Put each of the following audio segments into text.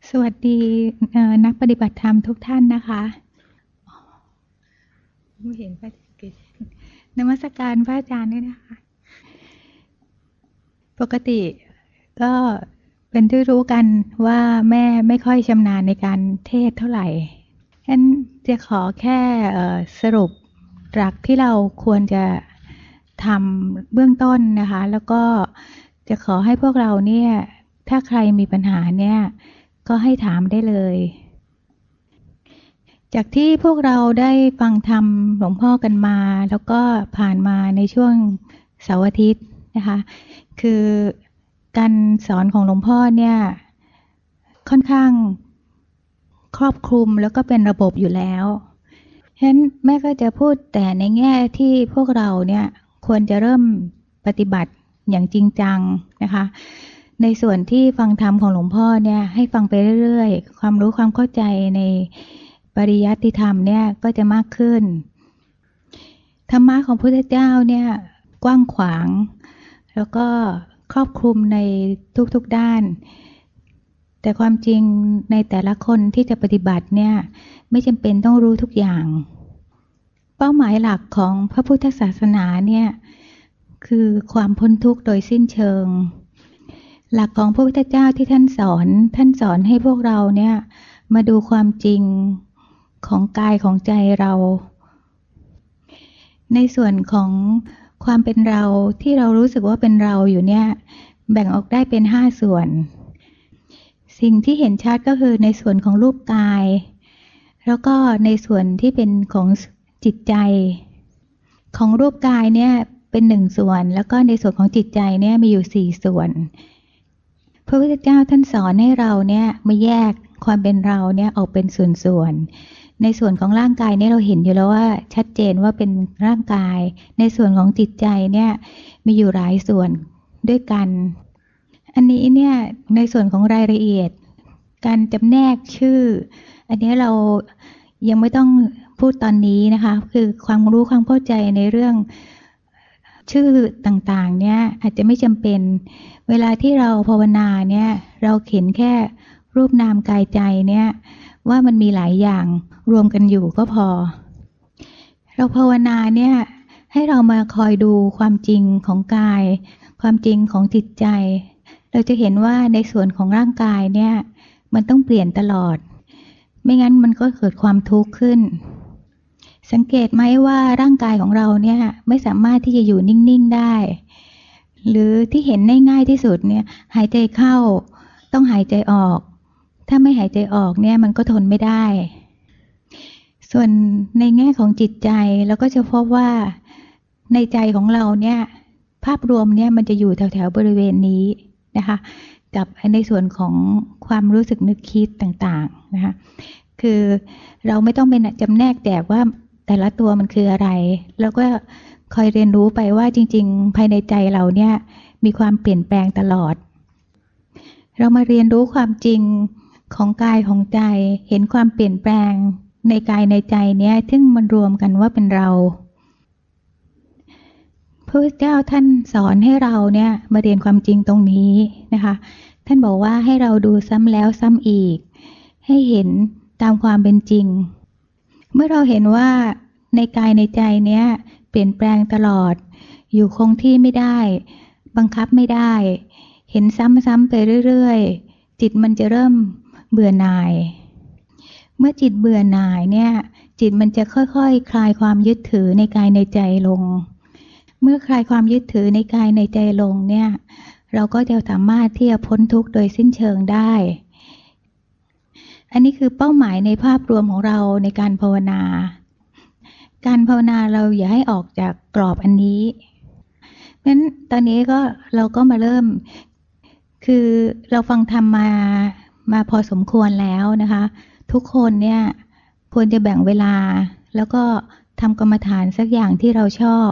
สวัสดีนักปฏิบัติธรรมทุกท่านนะคะไม่เห็นพระอาจารย์กิจนมัสการพระอาจารย์ด้วยนะคะปกติก็เป็นที่รู้กันว่าแม่ไม่ค่อยชำนาญในการเทศเท่าไหร่ฉะนั้นจะขอแค่สรุปหลักที่เราควรจะทำเบื้องต้นนะคะแล้วก็จะขอให้พวกเราเนี่ยถ้าใครมีปัญหาเนี่ยก็ให้ถามได้เลยจากที่พวกเราได้ฟังธรรมหลวงพ่อกันมาแล้วก็ผ่านมาในช่วงเสาร์อาทิตย์นะคะคือการสอนของหลวงพ่อเนี่ยค่อนข้างครอบคลุมแล้วก็เป็นระบบอยู่แล้วฉะนั้นแม่ก็จะพูดแต่ในแง่ที่พวกเราเนี่ยควรจะเริ่มปฏิบัติอย่างจริงจังนะคะในส่วนที่ฟังธรรมของหลวงพ่อเนี่ยให้ฟังไปเรื่อยๆความรู้ความเข้าใจในปริยัติธรรมเนี่ยก็จะมากขึ้นธรรมะของพระพุทธเจ้าเนี่ยกว้างขวางแล้วก็ครอบคลุมในทุกๆด้านแต่ความจริงในแต่ละคนที่จะปฏิบัติเนี่ยไม่จำเป็นต้องรู้ทุกอย่างเป้าหมายหลักของพระพุทธศาสนาเนี่ยคือความพ้นทุกข์โดยสิ้นเชิงหลักของพระพุทธเจ้าที่ท่านสอนให้พวกเราเนี่ยมาดูความจริงของกายของใจเราในส่วนของความเป็นเราที่เรารู้สึกว่าเป็นเราอยู่เนี่ยแบ่งออกได้เป็น5ส่วนสิ่งที่เห็นชัดก็คือในส่วนของรูปกายแล้วก็ในส่วนที่เป็นของจิตใจของรูปกายเนี่ยเป็น1ส่วนแล้วก็ในส่วนของจิตใจเนี่ยมีอยู่4ส่วนพระพุทธเจ้าท่านสอนให้เราเนี่ยมาแยกความเป็นเราเนี่ยออกเป็นส่วนๆในส่วนของร่างกายเนี่ยเราเห็นอยู่แล้วว่าชัดเจนว่าเป็นร่างกายในส่วนของจิตใจเนี่ยมีอยู่หลายส่วนด้วยกันอันนี้เนี่ยในส่วนของรายละเอียดการจำแนกชื่ออันนี้เรายังไม่ต้องพูดตอนนี้นะคะคือความรู้ความเข้าใจในเรื่องชื่อต่างๆเนี่ยอาจจะไม่จำเป็นเวลาที่เราภาวนาเนี่ยเราเห็นแค่รูปนามกายใจเนี่ยว่ามันมีหลายอย่างรวมกันอยู่ก็พอเราภาวนาเนี่ยให้เรามาคอยดูความจริงของกายความจริงของจิตใจเราจะเห็นว่าในส่วนของร่างกายเนี่ยมันต้องเปลี่ยนตลอดไม่งั้นมันก็เกิดความทุกข์ขึ้นสังเกตไหมว่าร่างกายของเราเนี่ยไม่สามารถที่จะอยู่นิ่งๆได้หรือที่เห็นได้ง่ายที่สุดเนี่ยหายใจเข้าต้องหายใจออกถ้าไม่หายใจออกเนี่ยมันก็ทนไม่ได้ส่วนในแง่ของจิตใจเราก็จะพบว่าในใจของเราเนี่ยภาพรวมเนี่ยมันจะอยู่แถวๆบริเวณนี้นะคะกับในส่วนของความรู้สึกนึกคิดต่างๆนะคะคือเราไม่ต้องเป็นจำแนกแจกว่าแต่ละตัวมันคืออะไรแล้วก็คอยเรียนรู้ไปว่าจริงๆภายในใจเราเนี่ยมีความเปลี่ยนแปลงตลอดเรามาเรียนรู้ความจริงของกายของใจเห็นความเปลี่ยนแปลงในกายในใจเนี่ยซึ่งมันรวมกันว่าเป็นเราพระพุทธเจ้าท่านสอนให้เราเนี่ยมาเรียนความจริงตรงนี้นะคะท่านบอกว่าให้เราดูซ้ำแล้วซ้ำอีกให้เห็นตามความเป็นจริงเมื่อเราเห็นว่าในกายในใจเนี้ยเปลี่ยนแปลงตลอดอยู่คงที่ไม่ได้บังคับไม่ได้เห็นซ้ำๆไปเรื่อยๆจิตมันจะเริ่มเบื่อหน่ายเมื่อจิตเบื่อหน่ายเนี่ยจิตมันจะค่อยๆคลายความยึดถือในกายในใจลงเมื่อคลายความยึดถือในกายในใจลงเนี่ยเราก็จะสามารถที่จะพ้นทุกข์โดยสิ้นเชิงได้อันนี้คือเป้าหมายในภาพรวมของเราในการภาวนาการภาวนาเราอย่าให้ออกจากกรอบอันนี้เพราะฉะนั้นตอนนี้เราก็มาเริ่มคือเราฟังธรรมมาพอสมควรแล้วนะคะทุกคนเนี่ยควรจะแบ่งเวลาแล้วก็ทำกรรมฐานสักอย่างที่เราชอบ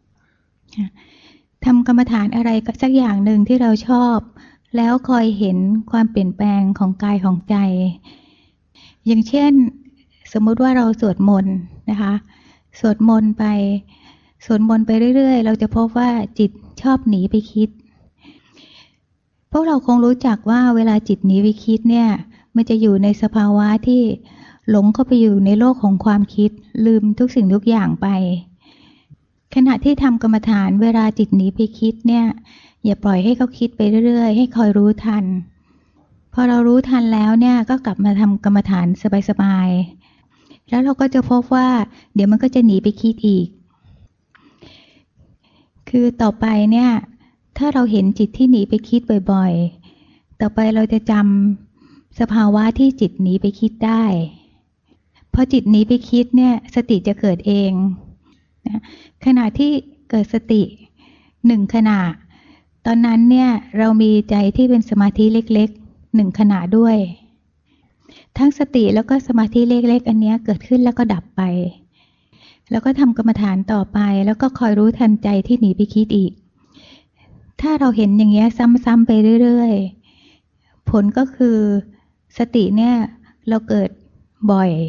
ทำกรรมฐานอะไรสักอย่างหนึ่งที่เราชอบแล้วคอยเห็นความเปลี่ยนแปลงของกายของใจอย่างเช่นสมมุติว่าเราสวดมนต์นะคะสวดมนต์ไปเรื่อยๆเราจะพบว่าจิตชอบหนีไปคิดพวกเราคงรู้จักว่าเวลาจิตหนีไปคิดเนี่ยมันจะอยู่ในสภาวะที่หลงเข้าไปอยู่ในโลกของความคิดลืมทุกสิ่งทุกอย่างไปขณะที่ทำกรรมฐานเวลาจิตหนีไปคิดเนี่ยอย่าปล่อยให้เขาคิดไปเรื่อยๆให้คอยรู้ทันพอเรารู้ทันแล้วเนี่ยก็กลับมาทำกรรมฐานสบายๆแล้วเราก็จะพบว่าเดี๋ยวมันก็จะหนีไปคิดอีกคือต่อไปเนี่ยถ้าเราเห็นจิตที่หนีไปคิดบ่อยๆต่อไปเราจะจำสภาวะที่จิตหนีไปคิดได้พอจิตหนีไปคิดเนี่ยสติจะเกิดเองนะขณะที่เกิดสติหนึ่งขณะตอนนั้นเนี่ยเรามีใจที่เป็นสมาธิเล็กๆหนึ่งขณะด้วยทั้งสติแล้วก็สมาธิเล็กๆอันนี้เกิดขึ้นแล้วก็ดับไปแล้วก็ทำกรรมฐานต่อไปแล้วก็คอยรู้ทันใจที่หนีไปคิดอีกถ้าเราเห็นอย่างเงี้ยซ้ำๆไปเรื่อยๆผลก็คือสติเนี่ยเราเกิดบ่อย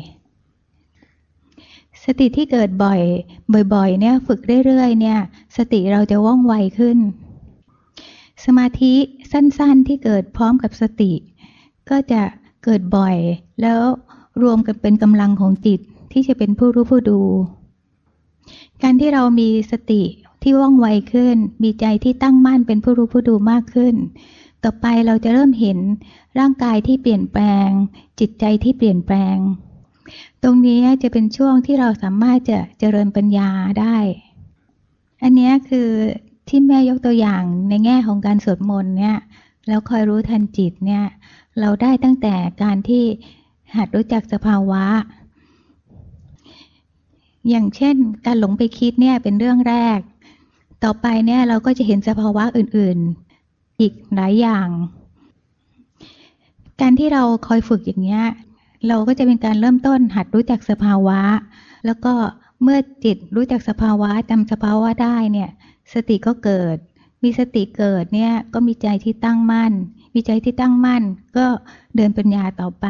สติที่เกิดบ่อยๆเนี่ยฝึกเรื่อยๆเนี่ยสติเราจะว่องไวขึ้นสมาธิสั้นๆที่เกิดพร้อมกับสติก็จะเกิดบ่อยแล้วรวมกันเป็นกำลังของจิตที่จะเป็นผู้รู้ผู้ดูการที่เรามีสติที่ว่องไวขึ้นมีใจที่ตั้งมั่นเป็นผู้รู้ผู้ดูมากขึ้นต่อไปเราจะเริ่มเห็นร่างกายที่เปลี่ยนแปลงจิตใจที่เปลี่ยนแปลงตรงนี้จะเป็นช่วงที่เราสามารถจะเจริญปัญญาได้อันนี้คือที่แม่ยกตัวอย่างในแง่ของการสวดมนต์เนี่ยแล้วคอยรู้ทันจิตเนี่ยเราได้ตั้งแต่การที่หัดรู้จักสภาวะอย่างเช่นการหลงไปคิดเนี่ยเป็นเรื่องแรกต่อไปเนี่ยเราก็จะเห็นสภาวะอื่นๆอีกหลายอย่างการที่เราคอยฝึกอย่างเงี้ยเราก็จะเป็นการเริ่มต้นหัดรู้จักสภาวะแล้วก็เมื่อจิตรู้จักสภาวะจำสภาวะได้เนี่ยสติก็เกิดมีสติเกิดเนี่ยก็มีใจที่ตั้งมั่นมีใจที่ตั้งมั่นก็เดินปัญญาต่อไป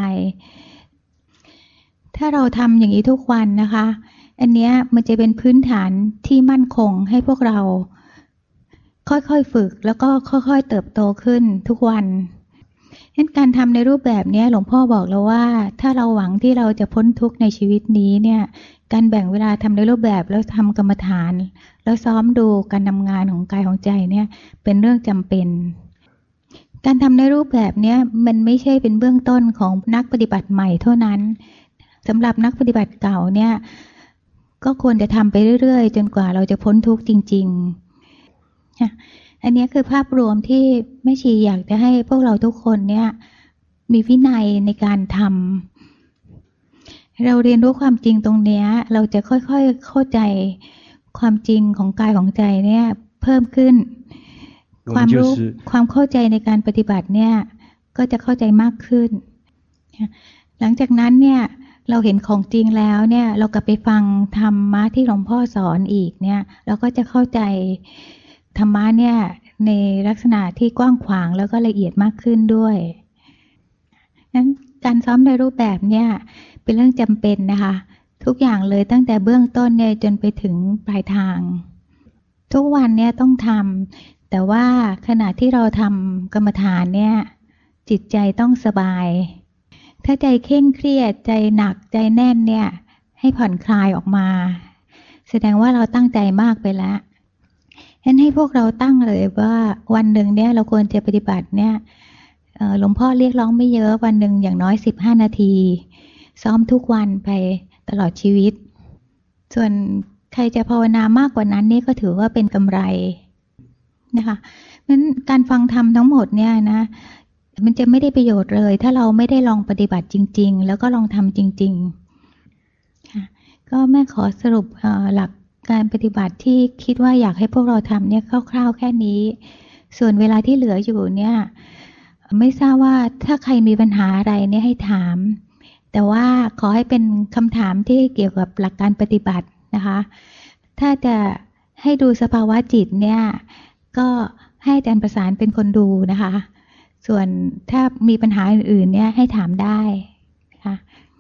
ถ้าเราทำอย่างนี้ทุกวันนะคะอันเนี้ยมันจะเป็นพื้นฐานที่มั่นคงให้พวกเราค่อยๆฝึกแล้วก็ค่อยๆเติบโตขึ้นทุกวันงั้นการทำในรูปแบบนี้หลวงพ่อบอกแล้วว่าถ้าเราหวังที่เราจะพ้นทุกข์ในชีวิตนี้เนี่ยการแบ่งเวลาทำในรูปแบบแล้วทำกรรมฐานแล้วซ้อมดูการทำงานของกายของใจเนี่ยเป็นเรื่องจำเป็นการทำในรูปแบบนี้มันไม่ใช่เป็นเบื้องต้นของนักปฏิบัติใหม่เท่านั้นสำหรับนักปฏิบัติเก่าเนี่ยก็ควรจะทำไปเรื่อยๆจนกว่าเราจะพ้นทุกข์จริงๆอันนี้คือภาพรวมที่แม่ชีอยากจะให้พวกเราทุกคนเนี่ยมีวินัยในการทำเราเรียนรู้ความจริงตรงนี้เราจะค่อยๆเข้าใจความจริงของกายของใจเนี่ยเพิ่มขึ้นความรู้ความเข้าใจในการปฏิบัติเนี่ยก็จะเข้าใจมากขึ้นหลังจากนั้นเนี่ยเราเห็นของจริงแล้วเนี่ยเรากลับไปฟังธรรมะที่หลวงพ่อสอนอีกเนี่ยเราก็จะเข้าใจธรรมะเนี่ยในลักษณะที่กว้างขวางแล้วก็ละเอียดมากขึ้นด้วยนั้นการซ้อมในรูปแบบเนี่ยเป็นเรื่องจำเป็นนะคะทุกอย่างเลยตั้งแต่เบื้องต้นเนี่ยจนไปถึงปลายทางทุกวันเนี่ยต้องทำแต่ว่าขณะที่เราทำกรรมฐานเนี่ยจิตใจต้องสบายถ้าใจเคร่งเครียดใจหนักใจแน่นเนี่ยให้ผ่อนคลายออกมาแสดงว่าเราตั้งใจมากไปแล้วฉะนั้นให้พวกเราตั้งเลยว่าวันหนึ่งเนี่ยเราควรจะปฏิบัติเนี่ยหลวงพ่อเรียกร้องไม่เยอะวันหนึ่งอย่างน้อย15 นาทีซ้อมทุกวันไปตลอดชีวิตส่วนใครจะภาวนามากกว่านั้นนี่ก็ถือว่าเป็นกำไรนะคะงั้นการฟังธรรมทั้งหมดเนี่ยนะมันจะไม่ได้ประโยชน์เลยถ้าเราไม่ได้ลองปฏิบัติจริงๆแล้วก็ลองทำจริงๆค่ะก็แม่ขอสรุปหลักการปฏิบัติที่คิดว่าอยากให้พวกเราทำเนี่ยคร่าวๆแค่นี้ส่วนเวลาที่เหลืออยู่เนี่ยไม่ทราบว่าถ้าใครมีปัญหาอะไรเนี่ยให้ถามแต่ว่าขอให้เป็นคำถามที่เกี่ยวกับหลักการปฏิบัตินะคะถ้าจะให้ดูสภาวะจิตเนี่ยก็ให้อาจารย์ประสานเป็นคนดูนะคะส่วนถ้ามีปัญหาอื่นๆเนี่ยให้ถามได้ค่ะ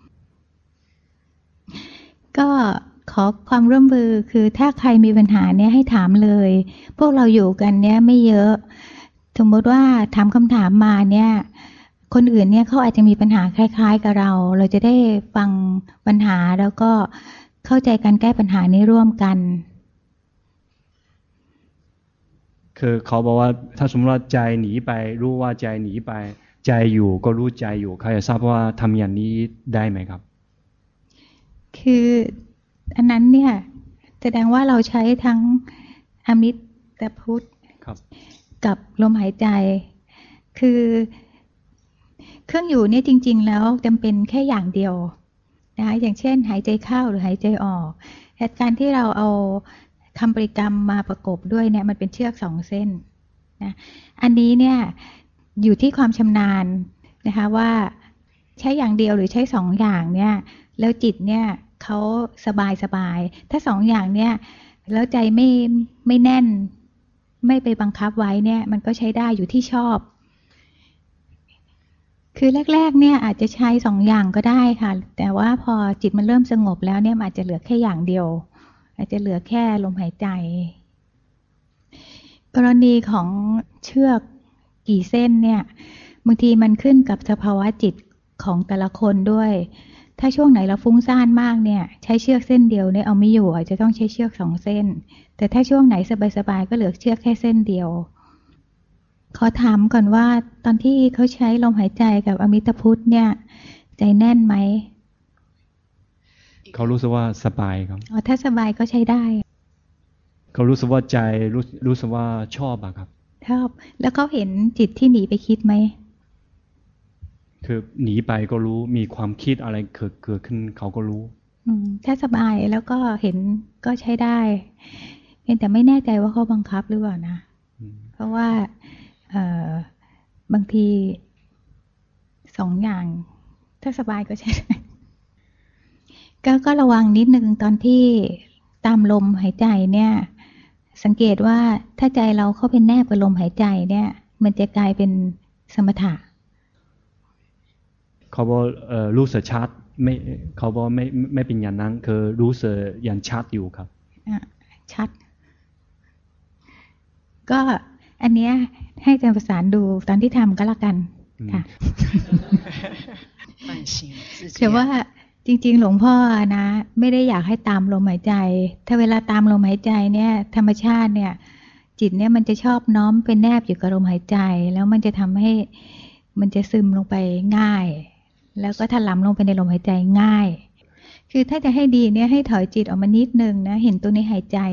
ก็ขอความร่วมมือคือถ้าใครมีปัญหาเนี่ยให้ถามเลยพวกเราอยู่กันเนี่ยไม่เยอะสมมติว่าถามคำถามมาเนี่ยคนอื่นเนี่ยเขาอาจจะมีปัญหาคล้ายๆกับเราจะได้ฟังปัญหาแล้วก็เข้าใจการแก้ปัญหานี้ร่วมกันคือเขาบอกว่าถ้าสมมติว่าใจหนีไปรู้ว่าใจหนีไปใจอยู่ก็รู้ใจอยู่เขาอยากทราบว่าทำอย่างนี้ได้ไหมครับคืออันนั้นเนี่ยแสดงว่าเราใช้ทั้งอมิตรพุทธกับลมหายใจคือเครื่องอยู่เนี่ยจริงๆแล้วจำเป็นแค่อย่างเดียวนะคะอย่างเช่นหายใจเข้าหรือหายใจออกเหตุการณ์ที่เราเอาคำบริกรรมมาประกบด้วยเนี่ยมันเป็นเชือก2 เส้นนะอันนี้เนี่ยอยู่ที่ความชำนาญนะคะว่าใช้อย่างเดียวหรือใช้2 อย่างเนี่ยแล้วจิตเนี่ยเขาสบายถ้า2 อย่างเนี่ยแล้วใจไม่แน่นไม่ไปบังคับไว้เนี่ยมันก็ใช้ได้อยู่ที่ชอบคือแรกๆเนี่ยอาจจะใช้2 อย่างก็ได้ค่ะแต่ว่าพอจิตมันเริ่มสงบแล้วเนี่ยอาจจะเหลือแค่อย่างเดียวอาจจะเหลือแค่ลมหายใจกรณีของเชือกกี่เส้นเนี่ยบางทีมันขึ้นกับสภาวะจิตของแต่ละคนด้วยถ้าช่วงไหนเราฟุ้งซ่านมากเนี่ยใช้เชือกเส้นเดียวเนี่ยเอาไม่อยู่อาจจะต้องใช้เชือก2 เส้นแต่ถ้าช่วงไหนสบายๆก็เหลือเชือกแค่เส้นเดียวขอถามก่อนว่าตอนที่เขาใช้ลมหายใจกับอมิตรพุทธเนี่ยใจแน่นไหมเขารู้สึกว่าสบายครับถ้าสบายก็ใช้ได้เขารู้สึกว่าใจรู้สึกว่าชอบอะครับชอบแล้วเขาเห็นจิตที่หนีไปคิดไหมคือหนีไปก็รู้มีความคิดอะไรเกิดขึ้นเขาก็รู้ถ้าสบายแล้วก็เห็นก็ใช้ได้เพียงแต่ไม่แน่ใจว่าเขาบังคับหรือเปล่านะเพราะว่าบางที2 อย่างถ้าสบายก็ใช้ได้ก็ระวังนิดนึงตอนที่ตามลมหายใจเนี่ยสังเกตว่าถ้าใจเราเข้าเป็นแนบกับลมหายใจเนี่ยมันจะกลายเป็นสมถะเขาบอกรู้สึกชัดไม่เขาบอกไม่เป็นอย่างนั้นคือรู้สึกอย่างชัดอยู่ครับชัดก็อันเนี้ยให้อาจารย์ประสานดูตอนที่ทำก็แล้วกันค่ะแต่ว่าจริงๆหลวงพ่อนะไม่ได้อยากให้ตามลมหายใจถ้าเวลาตามลมหายใจเนี่ยธรรมชาติเนี่ยจิตเนี่ยมันจะชอบน้อมเป็นแนบอยู่กับลมหายใจแล้วมันจะทำให้มันจะซึมลงไปง่ายแล้วก็ถลำลงไปในลมหายใจง่ายคือถ้าจะให้ดีเนี่ยให้ถอยจิตออกมานิดนึงนะเห็นตัวในหายใจ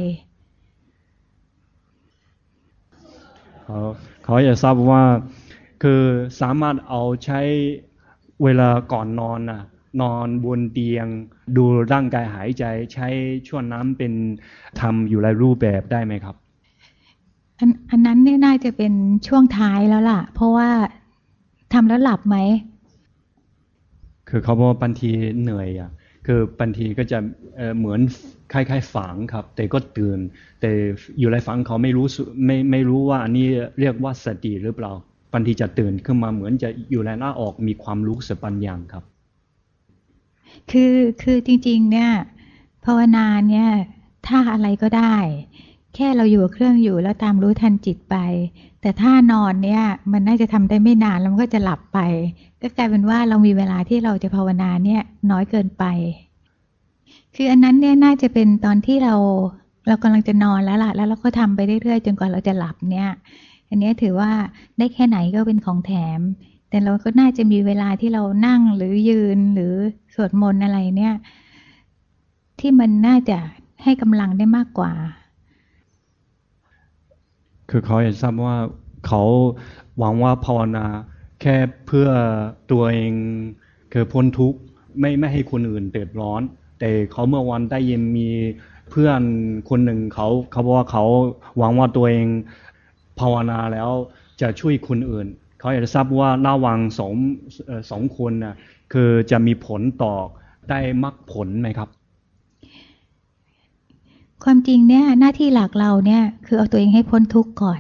เขาอยากทราบว่าคือสามารถเอาใช้เวลาก่อนนอนน่ะนอนบนเตียงดูร่างกายหายใจใช้ช่วงนั้นเป็นทำอยู่หลายรูปแบบได้ไหมครับอันนั้นเนี่ยน่าจะเป็นช่วงท้ายแล้วล่ะเพราะว่าทำแล้วหลับไหมคือเขาบอกว่าบางทีเหนื่อยอ่ะคือบางทีก็จะเหมือนคล้ายๆฝังครับแต่ก็ตื่นแต่อยู่ในฝังเขาไม่รู้ว่าอันนี้เรียกว่าสติหรือเปล่าบางทีจะตื่นขึ้นมาเหมือนจะอยู่ในหน้าออกมีความรู้สึกบางอย่างครับคือจริงๆเนี่ยภาวนาเนี่ยถ้าอะไรก็ได้แค่เราอยู่กับเครื่องอยู่แล้วตามรู้ทันจิตไปแต่ถ้านอนเนี่ยมันน่าจะทำได้ไม่นานแล้วมันก็จะหลับไปก็กลายเป็นว่าเรามีเวลาที่เราจะภาวนาเนี่ยน้อยเกินไปคืออันนั้นเนี่ยน่าจะเป็นตอนที่เรากำลังจะนอนแล้วล่ะแล้วเราก็ทำไปเรื่อยๆจนกว่าเราจะหลับเนี่ยอันนี้ถือว่าได้แค่ไหนก็เป็นของแถมแต่เราก็น่าจะมีเวลาที่เรานั่งหรือยืนหรือสวดมนต์อะไรเนี่ยที่มันน่าจะให้กำลังได้มากกว่าคือเขาอยากทราบว่าเขาหวังว่าภาวนาแค่เพื่อตัวเองคือพ้นทุกข์ไม่ให้คนอื่นเดือดร้อนแต่เขาเมื่อวันได้ยินมีเพื่อนคนหนึ่งเขาบอกว่าเขาหวังว่าตัวเองภาวนาแล้วจะช่วยคนอื่นเขาอยากจะทราบว่าระหว่างสองคนน่ะคือจะมีผลต่อได้มรรคผลไหมครับความจริงเนี่ยหน้าที่หลักเราเนี่ยคือเอาตัวเองให้พ้นทุกข์ก่อน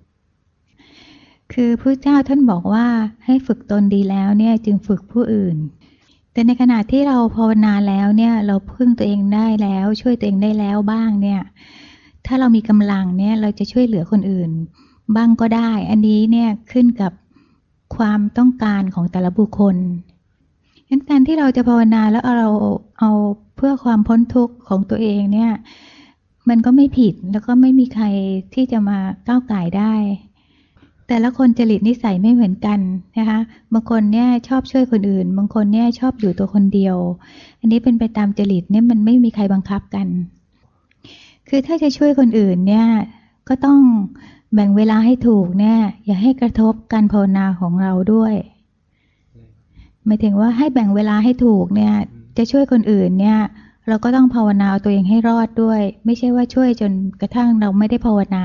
คือพระเจ้าท่านบอกว่าให้ฝึกตนดีแล้วเนี่ยจึงฝึกผู้อื่นแต่ในขณะที่เราภาวนาแล้วเนี่ยเราพึ่งตัวเองได้แล้วช่วยตัวเองได้แล้วบ้างเนี่ยถ้าเรามีกำลังเนี่ยเราจะช่วยเหลือคนอื่นบ้างก็ได้อันนี้เนี่ยขึ้นกับคความต้องการของแต่ละบุคคลงั้นการที่เราจะภาวนาแล้วเอาเพื่อความพ้นทุกข์ของตัวเองเนี่ยมันก็ไม่ผิดแล้วก็ไม่มีใครที่จะมาก้าวก่ายได้แต่ละคนจริตนิสัยไม่เหมือนกันนะคะบางคนเนี่ยชอบช่วยคนอื่นบางคนเนี่ยชอบอยู่ตัวคนเดียวอันนี้เป็นไปตามจริตเนี่ยมันไม่มีใครบังคับกันคือถ้าจะช่วยคนอื่นเนี่ยก็ต้องแบ่งเวลาให้ถูกเนี่ยอย่าให้กระทบการภาวนาของเราด้วยหมายถึงว่าให้แบ่งเวลาให้ถูกเนี่ยจะช่วยคนอื่นเนี่ยเราก็ต้องภาวนาเอาตัวเองให้รอดด้วยไม่ใช่ว่าช่วยจนกระทั่งเราไม่ได้ภาวนา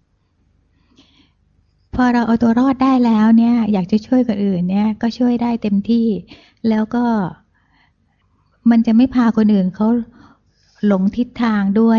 พอเราเอาตัวรอดได้แล้วเนี่ยอยากจะช่วยคนอื่นเนี่ยก็ช่วยได้เต็มที่แล้วก็มันจะไม่พาคนอื่นเขาหลงทิศทางด้วย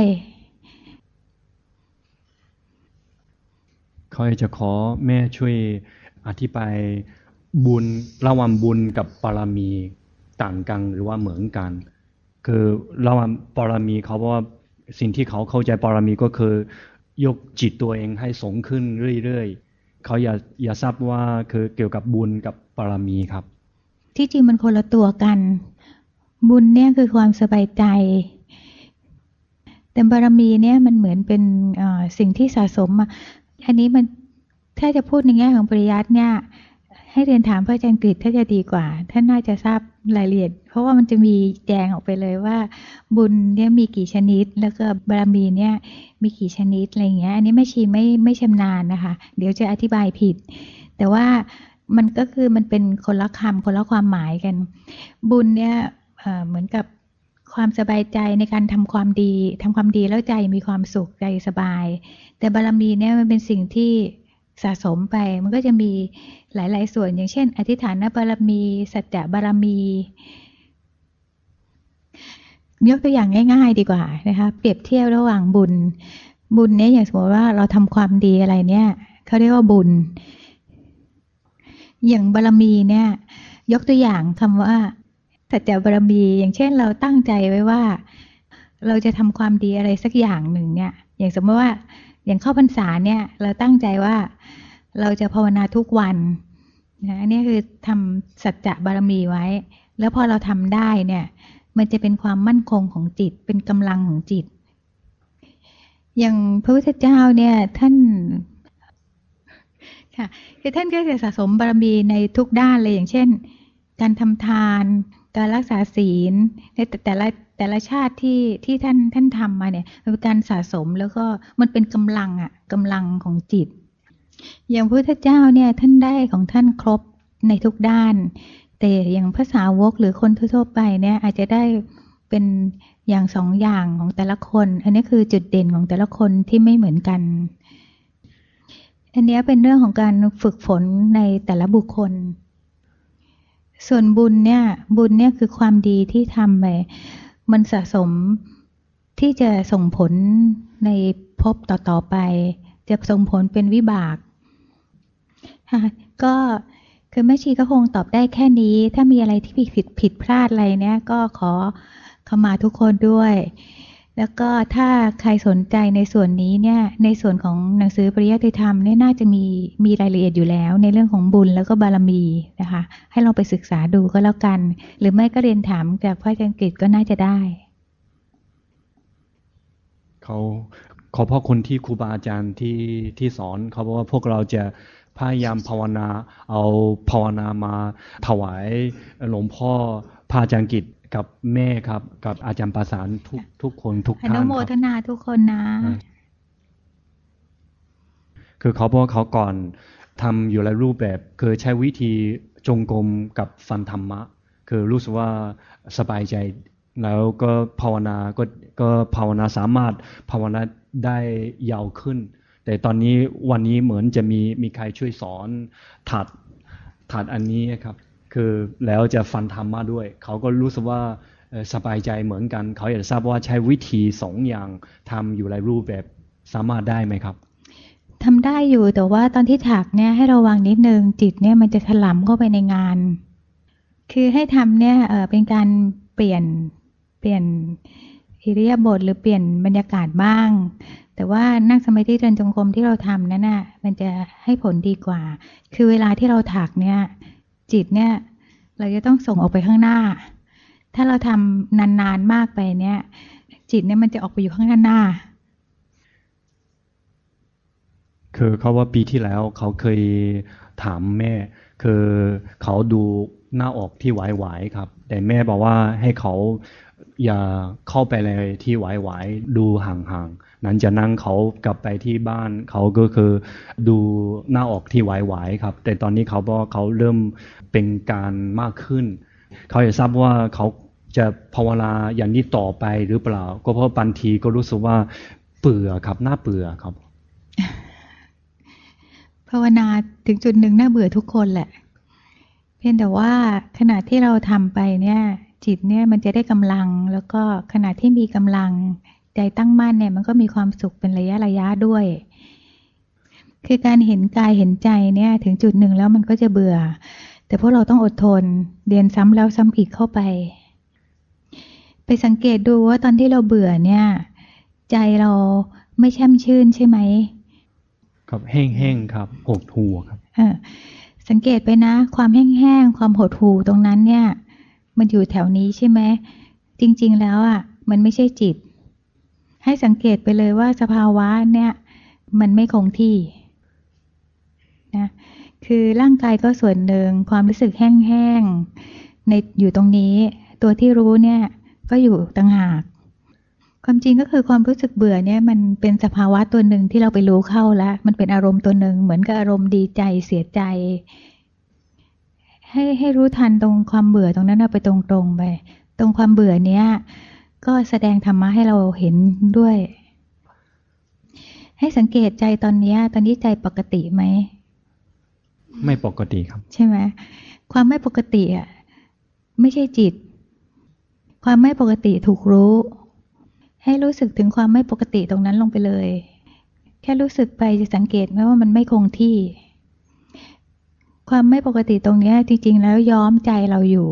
เขาจะขอแม่ช่วยอธิบายบุญระหว่างบุญกับบารมีต่างกันหรือว่าเหมือนกันคือระหว่างบารมีเขาบอกว่าสิ่งที่เขาเข้าใจบารมีก็คือยกจิตตัวเองให้สูงขึ้นเรื่อยๆเขาอย่าทราบว่าคือเกี่ยวกับบุญกับบารมีครับที่จริงมันคนละตัวกันบุญเนี่ยคือความสบายใจแต่บารมีเนี่ยมันเหมือนเป็นสิ่งที่สะสมมาอันนี้มันถ้าจะพูดในแง่ของปริยัติเนี่ยให้เรียนถามพระอาจารย์กฤษถ้าจะดีกว่าท่านน่าจะทราบรายละเอียดเพราะว่ามันจะมีแจงออกไปเลยว่าบุญเนี่ยมีกี่ชนิดแล้วก็บารมีเนี่ยมีกี่ชนิดอะไรอย่างเงี้ยอันนี้แม่ชีไม่ชำนาญนะคะเดี๋ยวจะอธิบายผิดแต่ว่ามันก็คือมันเป็นคนละคำคนละความหมายกันบุญเนี่ยเหมือนกับความสบายใจในการทำความดีแล้วใจมีความสุขใจสบายแต่บารมีเนี่ยมันเป็นสิ่งที่สะสมไปมันก็จะมีหลายๆส่วนอย่างเช่นอธิษฐานบารมีสัจจะบารมียกตัวอย่างง่ายๆดีกว่านะคะเปรียบเทียบระหว่างบุญเนี่ยอย่างสมมติว่าเราทำความดีอะไรเนี่ยเขาเรียกว่าบุญอย่างบารมีเนี่ยยกตัวอย่างคำว่าสัจจะบารมีอย่างเช่นเราตั้งใจไว้ว่าเราจะทำความดีอะไรสักอย่างหนึ่งเนี่ยอย่างสมมติว่าอย่างเข้าพรรษาเนี่ยเราตั้งใจว่าเราจะภาวนาทุกวันนะอันนี้คือทำสัจจะบารมีไว้แล้วพอเราทำได้เนี่ยมันจะเป็นความมั่นคงของจิตเป็นกำลังของจิตอย่างพระพุทธเจ้าเนี่ยท่านค่ะคือท่านก็จะสะสมบารมีในทุกด้านเลยอย่างเช่นการทำทานการรักษาศีลในแต่ละชาติที่ท่านทำมาเนี่ยเป็นการสะสมแล้วก็มันเป็นกำลังของจิตอย่างพระพุทธเจ้าเนี่ยท่านได้ของท่านครบในทุกด้านแต่อย่างพระสาวกหรือคนทั่วไปเนี่ยอาจจะได้เป็นอย่างสองอย่างของแต่ละคนอันนี้คือจุดเด่นของแต่ละคนที่ไม่เหมือนกันอันนี้เป็นเรื่องของการฝึกฝนในแต่ละบุคคลส่วนบุญเนี่ยคือความดีที่ทำไปมันสะสมที่จะส่งผลในภพต่อไปจะส่งผลเป็นวิบากก็คือแม่ชีก็คงตอบได้แค่นี้ถ้ามีอะไรที่ผิดพลาดอะไรเนี่ยก็ขอเข้ามาทุกคนด้วยแล้วก็ถ้าใครสนใจในส่วนนี้เนี่ยในส่วนของหนังสือปริยัติธรรมเนี่ยน่าจะมีรายละเอียดอยู่แล้วในเรื่องของบุญแล้วก็บารมีนะคะให้ลองไปศึกษาดูก็แล้วกันหรือไม่ก็เรียนถามจากพระอาจารย์กฤษก็น่าจะได้เขาขอพระคุณที่ครูบาอาจารย์ที่สอนเขาบอกว่าพวกเราจะพยายามภาวนาเอาภาวนามาถวายหลวงพ่อพระอาจารย์กฤษกับแม่ครับกับอาจารย์ประสานทุกคนทุกท่านครับอนุโมทนาทุกคนนะคือเขาบอกเขาก่อนทำอยู่หลายรูปแบบคือใช้วิธีจงกรมกับฟังธรรมะคือรู้สึกว่าสบายใจแล้วก็ภาวนาก็ภาวนาสามารถภาวนาได้ยาวขึ้นแต่ตอนนี้วันนี้เหมือนจะมีใครช่วยสอนถัดอันนี้ครับคือแล้วจะฟังธรรมะด้วยเขาก็รู้สึกว่าสบายใจเหมือนกันเขาอยากทราบว่าใช้วิธีสองอย่างทำอยู่หลายรูปแบบสามารถได้ไหมครับทำได้อยู่แต่ว่าตอนที่ถักเนี่ยให้ระวังนิดนึงจิตเนี่ยมันจะถลำเข้าไปในงานคือให้ทำเนี่ยเป็นการเปลี่ยนอิริยาบถหรือเปลี่ยนบรรยากาศบ้างแต่ว่านั่งสมาธิเดินจงกรมที่เราทำนั้นน่ะมันจะให้ผลดีกว่าคือเวลาที่เราถักเนี่ยจิตเนี่ยเราจะต้องส่งออกไปข้างหน้าถ้าเราทำนานๆมากไปเนี่ยจิตเนี่ยมันจะออกไปอยู่ข้างหน้าคือเขาว่าปีที่แล้วเขาเคยถามแม่คือเขาดูหน้าอกที่ไหวๆครับแต่แม่บอกว่าให้เขาอย่าเข้าไปเลยที่ไหวๆดูห่างๆนั้นจะนั่งเขากลับไปที่บ้านเขาก็คือดูหน้าอกที่ไหวๆครับแต่ตอนนี้เขาบอกเขาเริ่มเป็นการมากขึ้นเขาอยากทราบว่าเขาจะภาวนาอย่างนี้ต่อไปหรือเปล่าก็เพราะบางทีก็รู้สึกว่าเบื่อครับน่าเบื่อครับภาวนาถึงจุดหนึ่งน่าเบื่อทุกคนแหละเพียงแต่ว่าขณะที่เราทำไปเนี่ยจิตเนี่ยมันจะได้กำลังแล้วก็ขณะที่มีกำลังใจตั้งมั่นเนี่ยมันก็มีความสุขเป็นระยะด้วยคือการเห็นกายเห็นใจเนี่ยถึงจุดหนึ่งแล้วมันก็จะเบื่อแต่พวกเราต้องอดทนเรียนซ้ำแล้วซ้ำอีกเข้าไปสังเกตดูว่าตอนที่เราเบื่อเนี่ยใจเราไม่แช่มชื่นใช่ไหมครับแห้งๆครับหดหู่ครับสังเกตไปนะความแห้งๆความหดหู่ตรงนั้นเนี่ยมันอยู่แถวนี้ใช่ไหมจริงๆแล้วอ่ะมันไม่ใช่จิตให้สังเกตไปเลยว่าสภาวะเนี่ยมันไม่คงที่นะคือร่างกายก็ส่วนหนึ่งความรู้สึกแห้งๆในอยู่ตรงนี้ตัวที่รู้เนี่ยก็อยู่ต่างหากความจริงก็คือความรู้สึกเบื่อเนี่ยมันเป็นสภาวะตัวหนึ่งที่เราไปรู้เข้าแล้วมันเป็นอารมณ์ตัวหนึ่งเหมือนกับอารมณ์ดีใจเสียใจให้รู้ทันตรงความเบื่อตรงนั้นไปตรงๆไปตรงความเบื่อเนี้ยก็แสดงธรรมะให้เราเห็นด้วยให้สังเกตใจตอนนี้ใจปกติไหมไม่ปกติครับใช่ไหมความไม่ปกติอ่ะไม่ใช่จิตความไม่ปกติถูกรู้ให้รู้สึกถึงความไม่ปกติตรงนั้นลงไปเลยแค่รู้สึกไปจะสังเกตไหมว่ามันไม่คงที่ความไม่ปกติตรงนี้จริงๆแล้วย้อมใจเราอยู่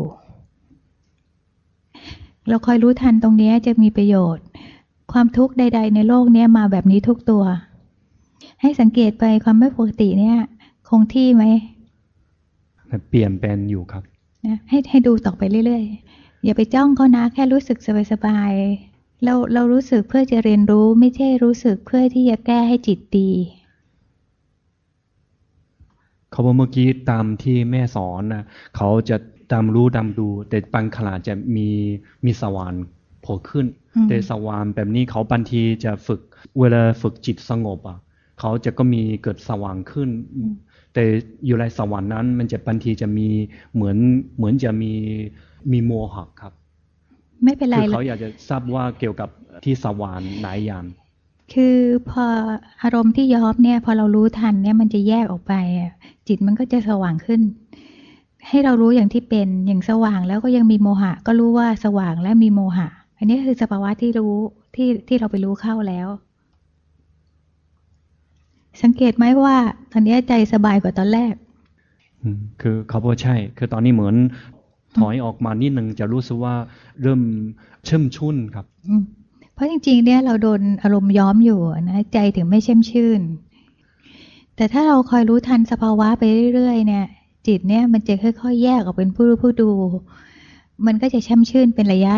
เราคอยรู้ทันตรงนี้จะมีประโยชน์ความทุกข์ใดๆในโลกนี้มาแบบนี้ทุกตัวให้สังเกตไปความไม่ปกติเนี่ยคงที่ไหมเปลี่ยนแปลงอยู่ครับนะให้ดูต่อไปเรื่อยๆอย่าไปจ้องเขานะแค่รู้สึกสบายๆเรารู้สึกเพื่อจะเรียนรู้ไม่ใช่รู้สึกเพื่อที่จะแก้ให้จิตดีเขาบอกเมื่อกี้ตามที่แม่สอนนะเขาจะตามรู้ตามดูแต่บางขณะจะมีสว่านโผล่ขึ้นแต่สว่านแบบนี้เขาบางทีจะฝึกเวลาฝึกจิตสงบอ่ะเขาจะก็มีเกิดสว่างขึ้นแต่อยู่ในสวรรค์นั้นมันจะบางทีจะมีเหมือนจะมีโมหะครับไม่เป็นไรคือเขาอยากจะทราบว่าเกี่ยวกับที่สว่างไหนอย่างคือพออารมณ์ที่ย้อมเนี่ยพอเรารู้ทันเนี่ยมันจะแยกออกไปจิตมันก็จะสว่างขึ้นให้เรารู้อย่างที่เป็นอย่างสว่างแล้วก็ยังมีโมหะก็รู้ว่าสว่างและมีโมหะอันนี้คือสภาวะที่รู้ที่เราไปรู้เข้าแล้วสังเกตไหมว่าตอนนี้ใจสบายกว่าตอนแรกคือเขาบอกใช่คือตอนนี้เหมือนถอยออกมานิดนึงจะรู้สึกว่าเริ่มชุ่มชุ่นครับเพราะจริงๆเนี่ยเราโดนอารมณ์ย้อมอยู่นะใจถึงไม่แช่มชื่นแต่ถ้าเราคอยรู้ทันสภาวะไปเรื่อยๆเนี่ยจิตเนี่ยมันจะค่อยๆแยกออกเป็นผู้รู้ผู้ดูมันก็จะแช่มชื่นเป็นระยะ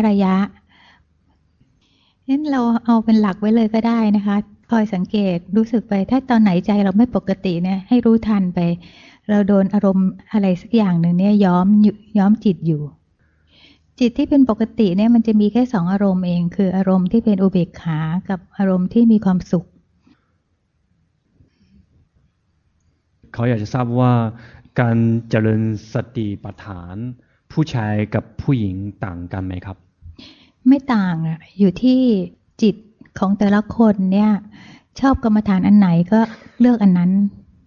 งั้นเราเอาเป็นหลักไว้เลยก็ได้นะคะคอยสังเกตรู้สึกไปถ้าตอนไหนใจเราไม่ปกติเนี่ยให้รู้ทันไปเราโดนอารมณ์อะไรสักอย่างหนึ่งเนี่ยย้อมจิตอยู่จิตที่เป็นปกติเนี่ยมันจะมีแค่2อารมณ์เองคืออารมณ์ที่เป็นอุเบกขากับอารมณ์ที่มีความสุขเขาอยากจะทราบว่าการเจริญสติปัฏฐานผู้ชายกับผู้หญิงต่างกันไหมครับไม่ต่างอ่ะอยู่ที่จิตของแต่ละคนเนี่ยชอบกรรมฐานอันไหนก็เลือกอันนั้น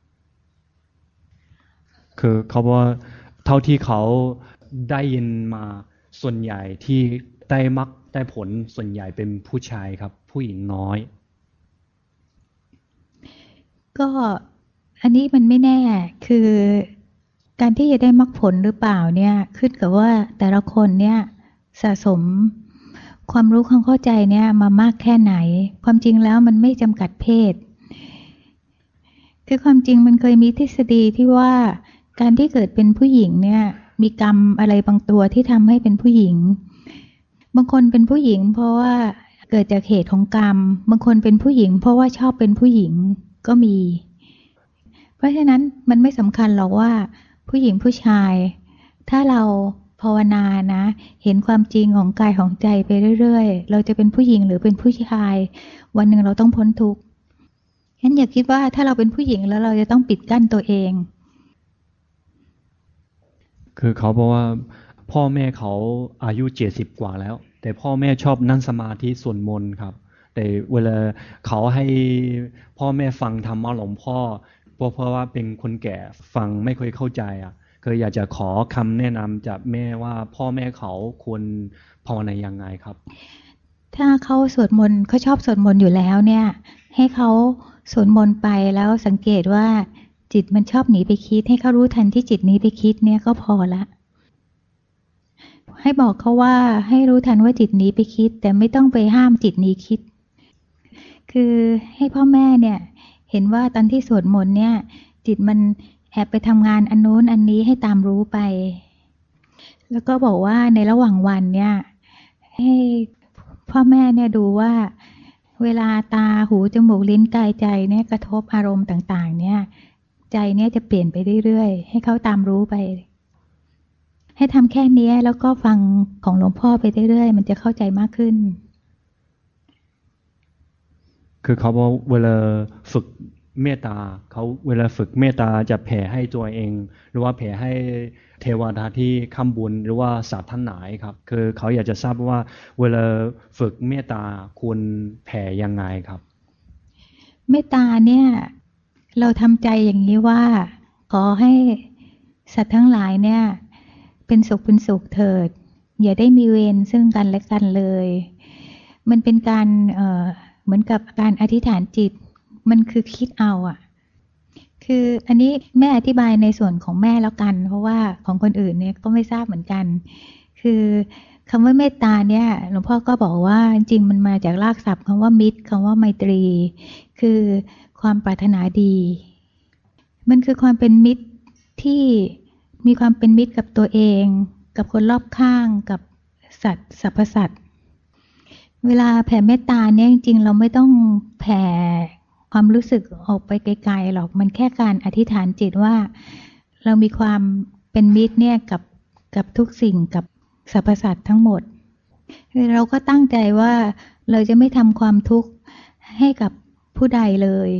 คือเขาว่าเท่าที่เขาได้ยินมาส่วนใหญ่ที่ได้มรรคได้ผลส่วนใหญ่เป็นผู้ชายครับผู้หญิงน้อยก็อันนี้มันไม่แน่คือการที่จะได้มรรคผลหรือเปล่าเนี่ยขึ้นกับว่าแต่ละคนเนี่ยสะสมความรู้ความเข้าใจเนี่ยมามากแค่ไหนความจริงแล้วมันไม่จำกัดเพศคือความจริงมันเคยมีทฤษฎีที่ว่าการที่เกิดเป็นผู้หญิงเนี่ยมีกรรมอะไรบางตัวที่ทำให้เป็นผู้หญิงบางคนเป็นผู้หญิงเพราะว่าเกิดจากเหตุของกรรมบางคนเป็นผู้หญิงเพราะว่าชอบเป็นผู้หญิงก็มีเพราะฉะนั้นมันไม่สำคัญหรอกว่าผู้หญิงผู้ชายถ้าเราภาวนานะเห็นความจริงของกายของใจไปเรื่อยๆเราจะเป็นผู้หญิงหรือเป็นผู้ชายวันหนึ่งเราต้องพ้นทุกข์ฉะนั้นอย่าคิดว่าถ้าเราเป็นผู้หญิงแล้วเราจะต้องปิดกั้นตัวเองคือเขาบอกว่าพ่อแม่เขาอายุ70 กว่าแล้วแต่พ่อแม่ชอบนั่งสมาธิสวดมนต์ครับแต่เวลาเขาให้พ่อแม่ฟังธรรมะหลวงพ่อเพราะว่าเป็นคนแก่ฟังไม่ค่อยเข้าใจอ่ะคืออยากจะขอคำแนะนำจากแม่ว่าพ่อแม่เขาควรภาวนายังไงครับถ้าเขาสวดมนต์เขาชอบสวดมนต์อยู่แล้วเนี่ยให้เขาสวดมนต์ไปแล้วสังเกตว่าจิตมันชอบหนีไปคิดให้เขารู้ทันที่จิตหนีไปคิดเนี่ยก็พอละให้บอกเขาว่าให้รู้ทันว่าจิตหนีไปคิดแต่ไม่ต้องไปห้ามจิตหนีคิดคือให้พ่อแม่เนี่ยเห็นว่าตอนที่สวดมนต์เนี่ยจิตมันแอบไปทำงานอันนู้นอันนี้ให้ตามรู้ไปแล้วก็บอกว่าในระหว่างวันเนี่ยให้พ่อแม่เนี่ยดูว่าเวลาตาหูจมูกลิ้นกายใจเนี่ยกระทบอารมณ์ต่างๆเนี่ยใจเนี่ยจะเปลี่ยนไปเรื่อยๆให้เขาตามรู้ไปให้ทำแค่นี้แล้วก็ฟังของหลวงพ่อไปเรื่อยๆมันจะเข้าใจมากขึ้นคือเขาบอกเวลาฝึกเมตตาเขาเวลาฝึกเมตตาจะแผ่ให้ตัวเองหรือว่าแผ่ให้เทวดาที่ข้างบนหรือว่าสัตว์ท่านไหนครับคือเขาอยากจะทราบว่าเวลาฝึกเมตตาควรแผ่ยังไงครับเมตตาเนี่ยเราทำใจอย่างนี้ว่าขอให้สัตว์ทั้งหลายเนี่ยเป็นสุขเป็นสุขเถิดอย่าได้มีเวรซึ่งกันและกันเลยมันเป็นการเหมือนกับการอธิษฐานจิตมันคือคิดเอาอ่ะคืออันนี้แม่อธิบายในส่วนของแม่แล้วกันเพราะว่าของคนอื่นเนี่ยก็ไม่ทราบเหมือนกันคือคำว่าเมตตาเนี่ยหลวงพ่อก็บอกว่าจริงมันมาจากรากศัพท์คำว่ามิตรคำว่าไมตรีคือความปรารถนาดีมันคือความเป็นมิตรที่มีความเป็นมิตรกับตัวเองกับคนรอบข้างกับสัตว์สรรพสัตว์เวลาแผ่เมตตาเนี่ยจริงๆเราไม่ต้องแผ่ความรู้สึกออกไปไกลๆหรอกมันแค่การอธิษฐานจิตว่าเรามีความเป็นมิตรเนี่ยกับทุกสิ่งกับสรรพสัตว์ทั้งหมดเราก็ตั้งใจว่าเราจะไม่ทำความทุกข์ให้กับผู้ใดเลย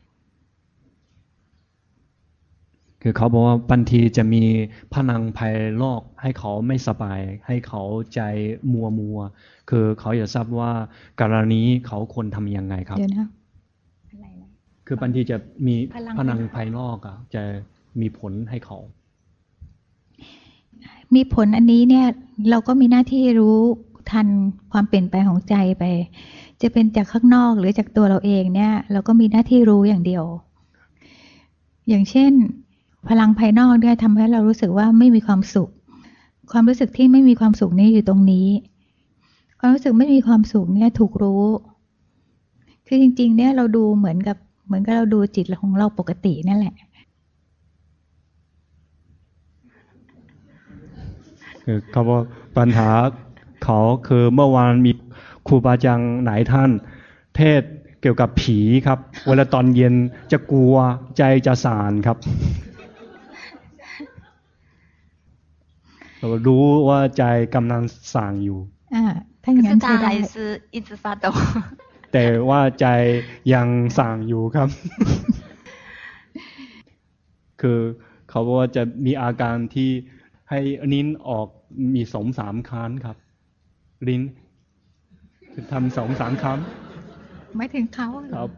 คือเขาบอกว่าบางทีจะมีพลังภายนอกให้เขาไม่สบายให้เขาใจมัวคือเขาอยากทราบว่ากรณีเขาควรทำยังไงครับเดี๋ยวนะคือบางทีจะมีพลังภายนอกอ่ะจะมีผลให้เขามีผลอันนี้เนี่ยเราก็มีหน้าที่รู้ทันความเปลี่ยนแปลงของใจไปจะเป็นจากข้างนอกหรือจากตัวเราเองเนี่ยเราก็มีหน้าที่รู้อย่างเดียวอย่างเช่นพลังภายนอกเนี่ยทำให้เรารู้สึกว่าไม่มีความสุขความรู้สึกที่ไม่มีความสุขนี่อยู่ตรงนี้ความรู้สึกไม่มีความสุขเนี่ยถูกรู้คือจริงๆเนี่ยเราดูเหมือนกับเราดูจิตของเราปกตินั่นแหละคือเขาบอกปัญหาเขาคือเมื่อวานมีครูบาอาจารย์ไหนท่านเทศเกี่ยวกับผีครับเวลาตอนเย็นจะกลัวใจจะสั่นครับเรารู้ว่าใจกำลังสั่งอยู่ถ้าอย่างนั้นใช่ได้แต่ว่าใจยังสั่งอยู่ครับคือเขาบอกว่าจะมีอาการที่ให้ลิ้นออกมี2-3 ครั้งครับลิ้นทำ2-3 ครั้งไม่ถึงเขาครับ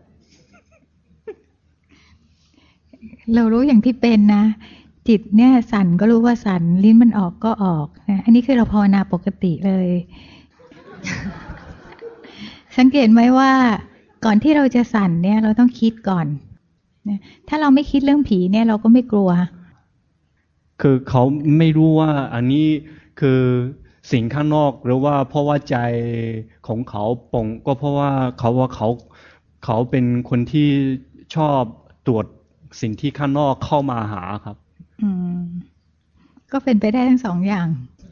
เรารู้อย่างที่เป็นนะจิตเนี่ยสั่นก็รู้ว่าสั่นลิ้นมันออกก็ออกนะอันนี้คือเราภาวนาปกติเลยสังเกตไหมว่าก่อนที่เราจะสั่นเนี่ยเราต้องคิดก่อนนะถ้าเราไม่คิดเรื่องผีเนี่ยเราก็ไม่กลัวคือเขาไม่รู้ว่าอันนี้คือสิ่งข้างนอกหรือว่าเพราะว่าใจของเขาป่งก็เพราะว่าเขาเป็นคนที่ชอบตรวจสิ่งที่ข้างนอกเข้ามาหาครับก็เป็นไปได้ทั้งสองอย่าง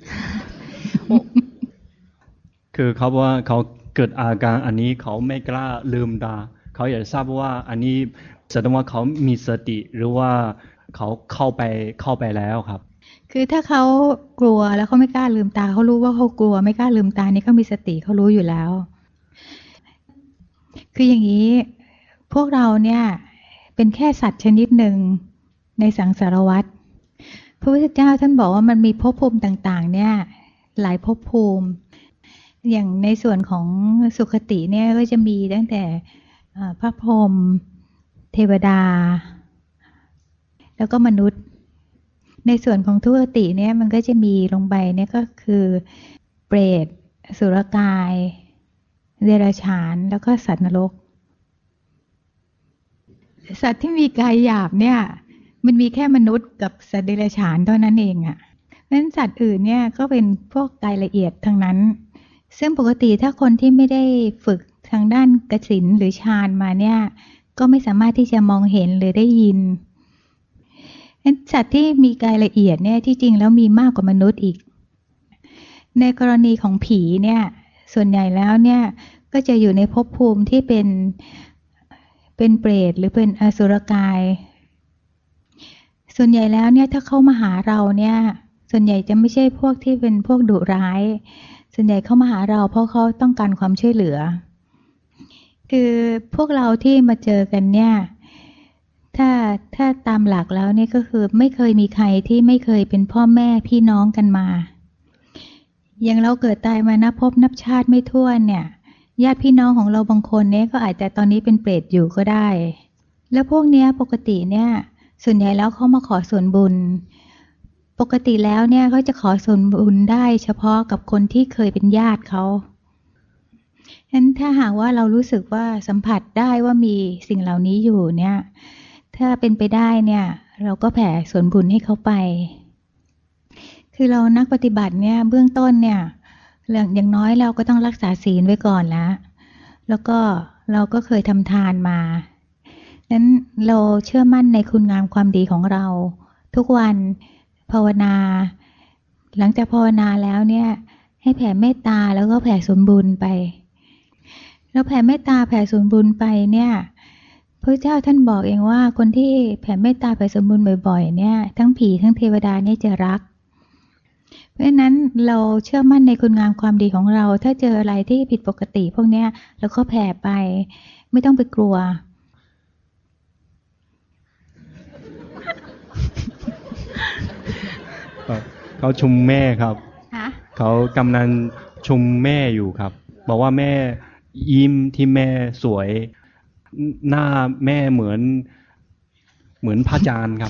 คือเขาว่าเขาเกิดอาการอันนี้เขาไม่กล้าลืมตาเขาอยากทราบว่าอันนี้แสดงว่าเขามีสติหรือว่าเขาเข้าไปแล้วครับคือถ้าเขากลัวแล้วเขาไม่กล้าลืมตาเขารู้ว่าเขากลัวไม่กล้าลืมตานี่เขามีสติเขารู้อยู่แล้วคืออย่างนี้พวกเราเนี่ยเป็นแค่สัตว์ชนิดหนึ่งในสังสารวัฏพระพุทธเจ้าท่านบอกว่ามันมีภพภูมิต่างๆเนี่ยหลายภพภูมิอย่างในส่วนของสุคติเนี่ยก็จะมีตั้งแต่พระพรหมเทวดาแล้วก็มนุษย์ในส่วนของทุกขติเนี่ยมันก็จะมีลงไปเนี่ยก็คือเปรตอสุรกายเดรัจฉานแล้วก็สัตว์นรกสัตว์ที่มีกายหยาบเนี่ยมันมีแค่มนุษย์กับสัตว์เดรัจฉานเท่านั้นเองอ่ะนั้นสัตว์อื่นเนี่ยก็เป็นพวกกายละเอียดทั้งนั้นซึ่งปกติถ้าคนที่ไม่ได้ฝึกทางด้านกสิณหรือฌานมาเนี่ยก็ไม่สามารถที่จะมองเห็นหรือได้ยินสัตว์ที่มีกายละเอียดเนี่ยที่จริงแล้วมีมากกว่ามนุษย์อีกในกรณีของผีเนี่ยส่วนใหญ่แล้วเนี่ยก็จะอยู่ในภพภูมิที่เป็นเปรตหรือเป็นอสุรกายส่วนใหญ่แล้วเนี่ยถ้าเขามาหาเราเนี่ยส่วนใหญ่จะไม่ใช่พวกที่เป็นพวกดุร้ายส่วนใหญ่เขามาหาเราเพราะเขาต้องการความช่วยเหลือคือพวกเราที่มาเจอกันเนี่ยถ้าตามหลักแล้วเนี่ยก็คือไม่เคยมีใครที่ไม่เคยเป็นพ่อแม่พี่น้องกันมาอย่างเราเกิดตายมานับพบนับชาติไม่ถ้วนเนี่ยญาติพี่น้องของเราบางคนเนี่ยก็อาจจะตอนนี้เป็นเปรตอยู่ก็ได้แล้วพวกเนี้ยปกติเนี่ยส่วนใหญ่แล้วเขามาขอส่วนบุญปกติแล้วเนี่ยเขาจะขอส่วนบุญได้เฉพาะกับคนที่เคยเป็นญาติเขาฉะนั้นถ้าหากว่าเรารู้สึกว่าสัมผัสได้ว่ามีสิ่งเหล่านี้อยู่เนี่ยถ้าเป็นไปได้เนี่ยเราก็แผ่ส่วนบุญให้เขาไปคือเรานักปฏิบัติเนี่ยเบื้องต้นเนี่ยอย่างน้อยเราก็ต้องรักษาศีลไว้ก่อนแล้วก็เราก็เคยทำทานมานั้นเราเชื่อมั่นในคุณงามความดีของเราทุกวันภาวนาหลังจากภาวนาแล้วเนี่ยให้แผ่เมตตาแล้วก็แผ่ส่วนบุญไปแล้วแผ่เมตตาแผ่ส่วนบุญไปเนี่ยพระเจ้าท่านบอกเองว่าคนที่แผ่เมตตาแผ่ส่วนบุญบ่อยๆเนี่ยทั้งผีทั้งเทวดาเนี่ยจะรักเพราะฉะนั้นเราเชื่อมั่นในคุณงามความดีของเราถ้าเจออะไรที่ผิดปกติพวกเนี้ยเราก็แผ่ไปไม่ต้องไปกลัวเขาชมแม่ครับเขากำลังชมแม่อยู่ครับบอกว่าแม่ยิ้มที่แม่สวยหน้าแม่เหมือนพระอาจารย์ครับ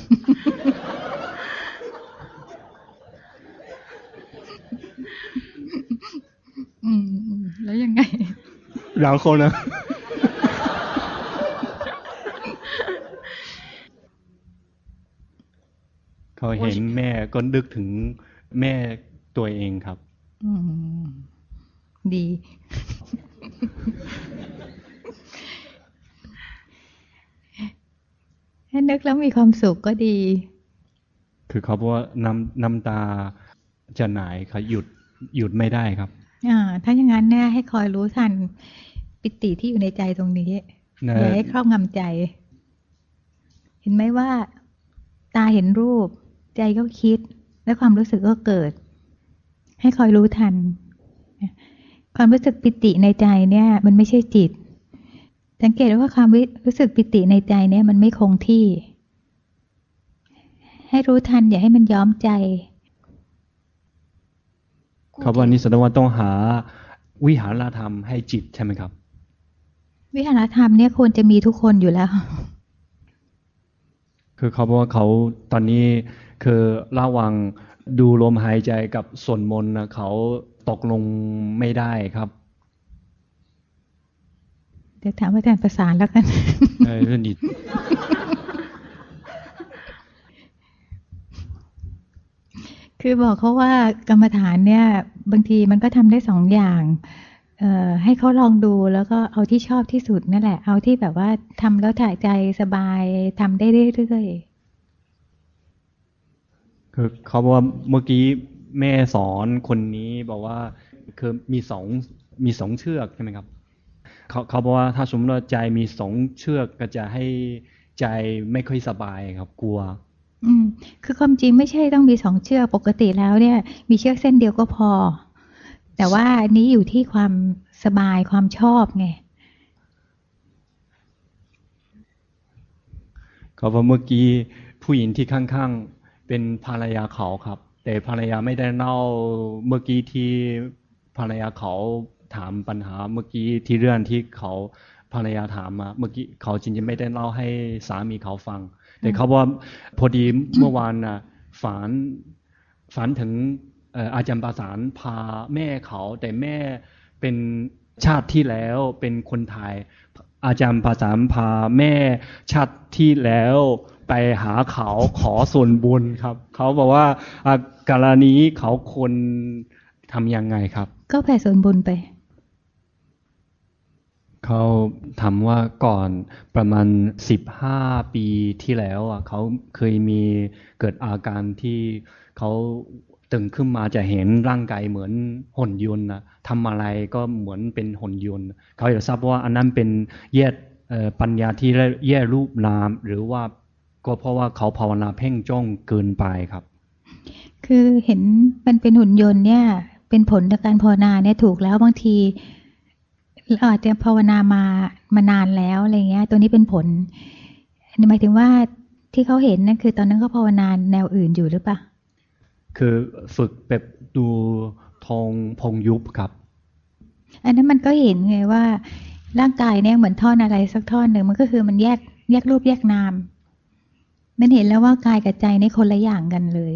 แล้วยังไงเราคนนะเขาเห็นแม่ก็นึกถึงแม่ตัวเองครับดีถ้านึกแล้วมีความสุขก็ดีคือเขาบอกว่าน้ำตาจะหน่ายเขาหยุดไม่ได้ครับถ้าอย่างนั้นเนี่ยให้คอยรู้ทันปิติที่อยู่ในใจตรงนี้อย่าให้ครอบงำใจเห็นไหมว่าตาเห็นรูปใจก็คิดและความรู้สึกก็เกิดให้คอยรู้ทันความรู้สึกปิติในใจเนี่ยมันไม่ใช่จิตสังเกตว่าความรู้สึกปิติในใจเนี่ยมันไม่คงที่ให้รู้ทันอย่าให้มันย้อมใจครับวันนี้แสดงว่าต้องหาวิหารธรรมให้จิตใช่ไหมครับวิหารธรรมเนี่ยควรจะมีทุกคนอยู่แล้วคือเขาบอกว่าเขาตอนนี้คือระหว่างดูลมหายใจกับสวดมนต์นะเขาตกลงไม่ได้ครับเดี๋ยวถามอาจารย์ประสานแล้วกันเรื่องนี้คือบอกเขาว่ากรรมฐานเนี่ยบางทีมันก็ทำได้2 อย่างให้เขาลองดูแล้วก็เอาที่ชอบที่สุดนั่นแหละเอาที่แบบว่าทำแล้วถ่ายใจสบายทำได้เรื่อยคือเขาบอกว่าเมื่อกี้แม่สอนคนนี้บอกว่าคือมีสองเชือกใช่ไหมครับเขาบอกว่าถ้าสมมติว่าใจมี2เชือกก็จะให้ใจไม่ค่อยสบายครับกลัวคือความจริงไม่ใช่ต้องมี2 เชือกปกติแล้วเนี่ยมีเชือกเส้นเดียวก็พอแต่ว่าอันนี้อยู่ที่ความสบายความชอบไงเขาบอกเมื่อกี้ผู้หญิงที่ข้างๆเป็นภรรยาเขาครับแต่ภรรยาไม่ได้เล่าเมื่อกี้ที่ภรรยาเขาถามปัญหาเมื่อกี้ที่เรื่องที่เขาภรรยาถามมาเมื่อกี้เขาจริงๆไม่ได้เล่าให้สามีเขาฟังแต่เขาบอกพอดีเมื่อวานน่ะฝันถึงอาจารย์ประสานพาแม่เขาแต่แม่เป็นชาติที่แล้วเป็นคนไทยอาจารย์ประสานพาแม่ชาติที่แล้วไปหาเขาขอส่วนบุญครับเขาบอกว่ากรณีเขาควรทำยังไงครับก็แผ่ส่วนบุญไปเขาถามว่าก่อนประมาณ15 ปีที่แล้วเขาเคยมีเกิดอาการที่เขาตื่นขึ้นมาจะเห็นร่างกายเหมือนหุ่นยนต์นะทำอะไรก็เหมือนเป็นหุ่นยนต์เขาอยากทราบว่าอันนั้นเป็นแยกปัญญาที่แยกรูปนามหรือว่าก็เพราะว่าเขาภาวนาเพ่งจ้องเกินไปครับคือเห็นมันเป็นหุ่นยนต์เนี่ยเป็นผลจากการภาวนาเนี่ยถูกแล้วบางทีเราอาจจะภาวนามานานแล้วอะไรเงี้ยตัวนี้เป็นผลหมายถึงว่าที่เขาเห็นนั่นคือตอนนั้นเขาภาวนาแนวอื่นอยู่หรือเปล่าคือฝึกแบบดูทองพองยุบครับอันนั้นมันก็เห็นไงว่าร่างกายเนี่ยเหมือนท่อนอะไรสักท่อนหนึ่งมันก็คือมันแยกรูปแยกนามมันเห็นแล้วว่ากายกับใจในคนละอย่างกันเลย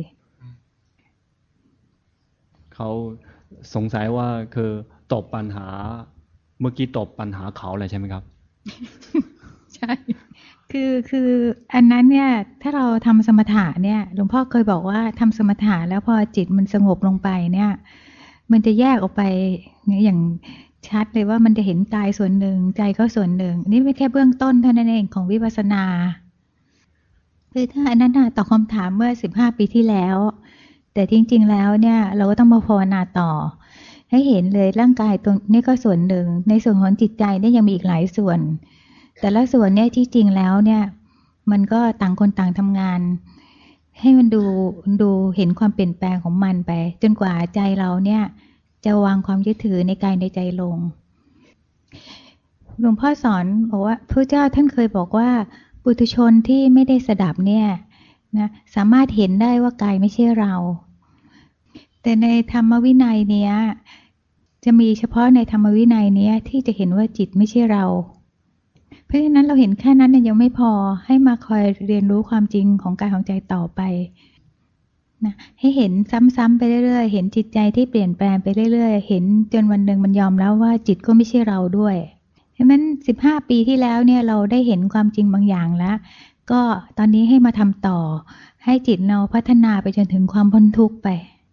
เขาสงสัยว่าคือตอบปัญหาเมื่อกี้ตอบปัญหาเขาเลยใช่ไหมครับใช่คืออันนั้นเนี่ยถ้าเราทำสมถะเนี่ยหลวงพ่อเคยบอกว่าทำสมถะแล้วพอจิตมันสงบลงไปเนี่ยมันจะแยกออกไปอย่างชัดเลยว่ามันจะเห็นกายส่วนหนึ่งใจก็ส่วนหนึ่งนี่เป็นแค่เบื้องต้นเท่านั้นเองของวิปัสสนาคือถ้าอันนั้นตอบคำถามเมื่อ15 ปีที่แล้วแต่จริงๆแล้วเนี่ยเราก็ต้องมาภาวนาต่อให้เห็นเลยร่างกายตรงนี้ก็ส่วนหนึ่งในส่วนของจิตใจเนี่ยยังมีอีกหลายส่วนแต่ละส่วนเนี่ยที่จริงแล้วเนี่ยมันก็ต่างคนต่างทำงานให้มันดูเห็นความเปลี่ยนแปลงของมันไปจนกว่าใจเราเนี่ยจะวางความยึดถือในกายในใจลงหลวงพ่อสอนบอกว่าพระเจ้าท่านเคยบอกว่าปุถุชนที่ไม่ได้สดับเนี่ยนะสามารถเห็นได้ว่ากายไม่ใช่เราแต่ในธรรมวินัยเนี้ยจะมีเฉพาะในธรรมวินัยเนี้ยที่จะเห็นว่าจิตไม่ใช่เราเพราะฉะนั้นเราเห็นแค่นั้นยังไม่พอให้มาคอยเรียนรู้ความจริงของกายของใจต่อไปนะให้เห็นซ้ำๆไปเรื่อยๆเห็นจิตใจที่เปลี่ยนแปลงไปเรื่อยๆเห็นจนวันหนึ่งมันยอมแล้วว่าจิตก็ไม่ใช่เราด้วยเพราะฉะนั้น15 ปีที่แล้วเนี่ยเราได้เห็นความจริงบางอย่างแล้วก็ตอนนี้ให้มาทำต่อให้จิตเราพัฒนาไปจนถึงความพ้นทุกข์ไป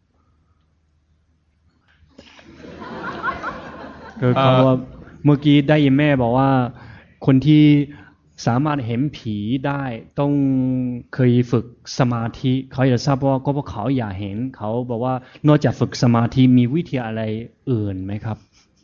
คือเขาว่าเมื่อกี้ได้ยินแม่บอกว่าคนที่สามารถเห็นผีได้ต้องเคยฝึกสมาธิเขาอยากทราบว่าก็เพราะเขาอยากเห็นเขาบอกว่านอกจากฝึกสมาธิมีวิธีอะไรอื่นไหมครับ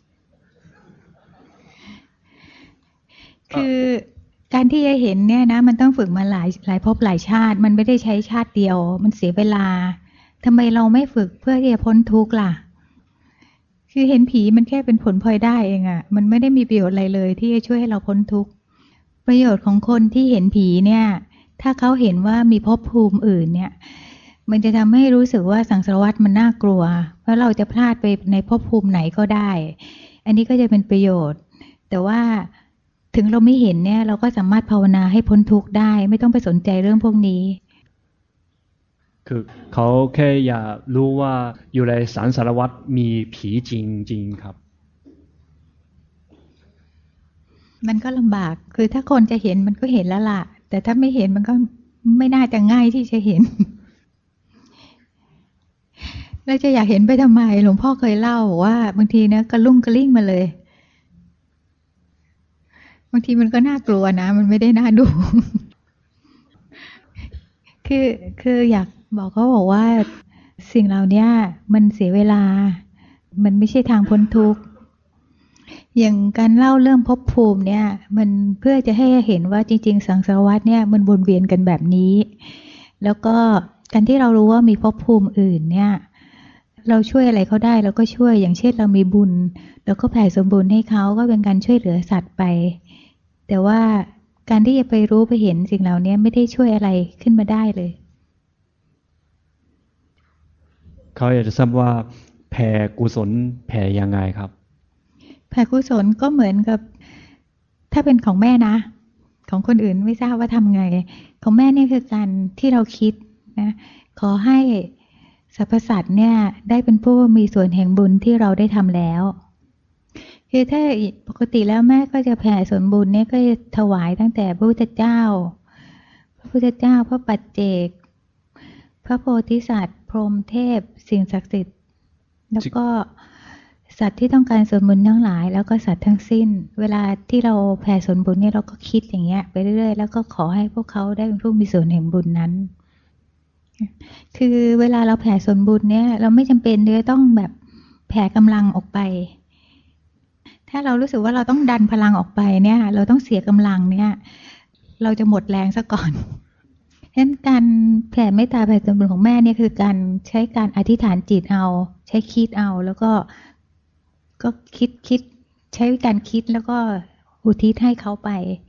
คือการที่จะเห็นเนี่ยนะมันต้องฝึกมาหลายภพหลายชาติมันไม่ได้ใช้ชาติเดียวมันเสียเวลาทำไมเราไม่ฝึกเพื่อที่จะพ้นทุกข์ล่ะคือเห็นผีมันแค่เป็นผลพลอยได้เองอะมันไม่ได้มีประโยชน์อะไรเลยที่จะช่วยให้เราพ้นทุกข์ประโยชน์ของคนที่เห็นผีเนี่ยถ้าเขาเห็นว่ามีภพภูมิอื่นเนี่ยมันจะทำให้รู้สึกว่าสังสารวัฏมันน่ากลัวเพราะเราจะพลาดไปในภพภูมิไหนก็ได้อันนี้ก็จะเป็นประโยชน์แต่ว่าถึงเราไม่เห็นเนี่ยเราก็สามารถภาวนาให้พ้นทุกข์ได้ไม่ต้องไปสนใจเรื่องพวกนี้คือเขาแค่อยากรู้ว่าอยู่ในสังสารวัฏมีผีจริงๆครับมันก็ลำบากคือถ้าคนจะเห็นมันก็เห็นแล้วล่ะแต่ถ้าไม่เห็นมันก็ไม่น่าจะง่ายที่จะเห็นแล้วจะอยากเห็นไปทำไมหลวงพ่อเคยเล่าว่าบางทีนะกระลุ่งกระลิ่งมาเลยบางทีมันก็น่ากลัวนะมันไม่ได้น่าดู คืออยากบอกเขาบอกว่าสิ่งเหล่านี้มันเสียเวลามันไม่ใช่ทางพ้นทุกข์อย่างการเล่าเรื่องภพภูมิเนี่ยมันเพื่อจะให้เห็นว่าจริงๆสังสารวัฏเนี่ยมันวนเวียนกันแบบนี้แล้วก็การที่เรารู้ว่ามีภพภูมิอื่นเนี่ยเราช่วยอะไรเขาได้เราก็ช่วยอย่างเช่นเรามีบุญเราก็แผ่ส่วนบุญให้เขาก็เป็นการช่วยเหลือสัตว์ไปแต่ว่าการที่จะไปรู้ไปเห็นสิ่งเหล่านี้ไม่ได้ช่วยอะไรขึ้นมาได้เลยเขาอยากจะทราบว่าแผ่กุศลแผ่ยังไงครับแผ่กุศลก็เหมือนกับถ้าเป็นของแม่นะของคนอื่นไม่ทราบว่าทำไงของแม่เนี่ยคือการที่เราคิดนะขอให้สรรพสัตว์เนี่ยได้เป็นผู้มีส่วนแห่งบุญที่เราได้ทำแล้วคือถ้าปกติแล้วแม่ก็จะแผ่ส่วนบุญเนี่ยก็จะถวายตั้งแต่พระพุทธเจ้าพระปัจเจกพระโพธิสัตว์พรหมเทพสิ่งศักดิ์สิทธิ์แล้วก็สัตว์ที่ต้องการส่วนบุญทั้งหลายแล้วก็สัตว์ทั้งสิ้นเวลาที่เราแผ่ส่วนบุญเนี่ยเราก็คิดอย่างเงี้ยไปเรื่อยๆแล้วก็ขอให้พวกเขาได้เป็นผู้มีส่วนแห่งบุญนั้นคือเวลาเราแผ่ส่วนบุญเนี่ยเราไม่จำเป็นที่จะต้องแบบแผ่กำลังออกไปถ้าเรารู้สึกว่าเราต้องดันพลังออกไปเนี่ยเราต้องเสียกำลังเนี่ยเราจะหมดแรงซะก่อนฉะนั้นการแผ่เมตตาแผ่ส่วนบุญของแม่เนี่ยคือการใช้การอธิษฐานจิตเอาใช้คิดเอาแล้วก็คิดใช้การคิดแล้วก็อุทิศให้เขาไป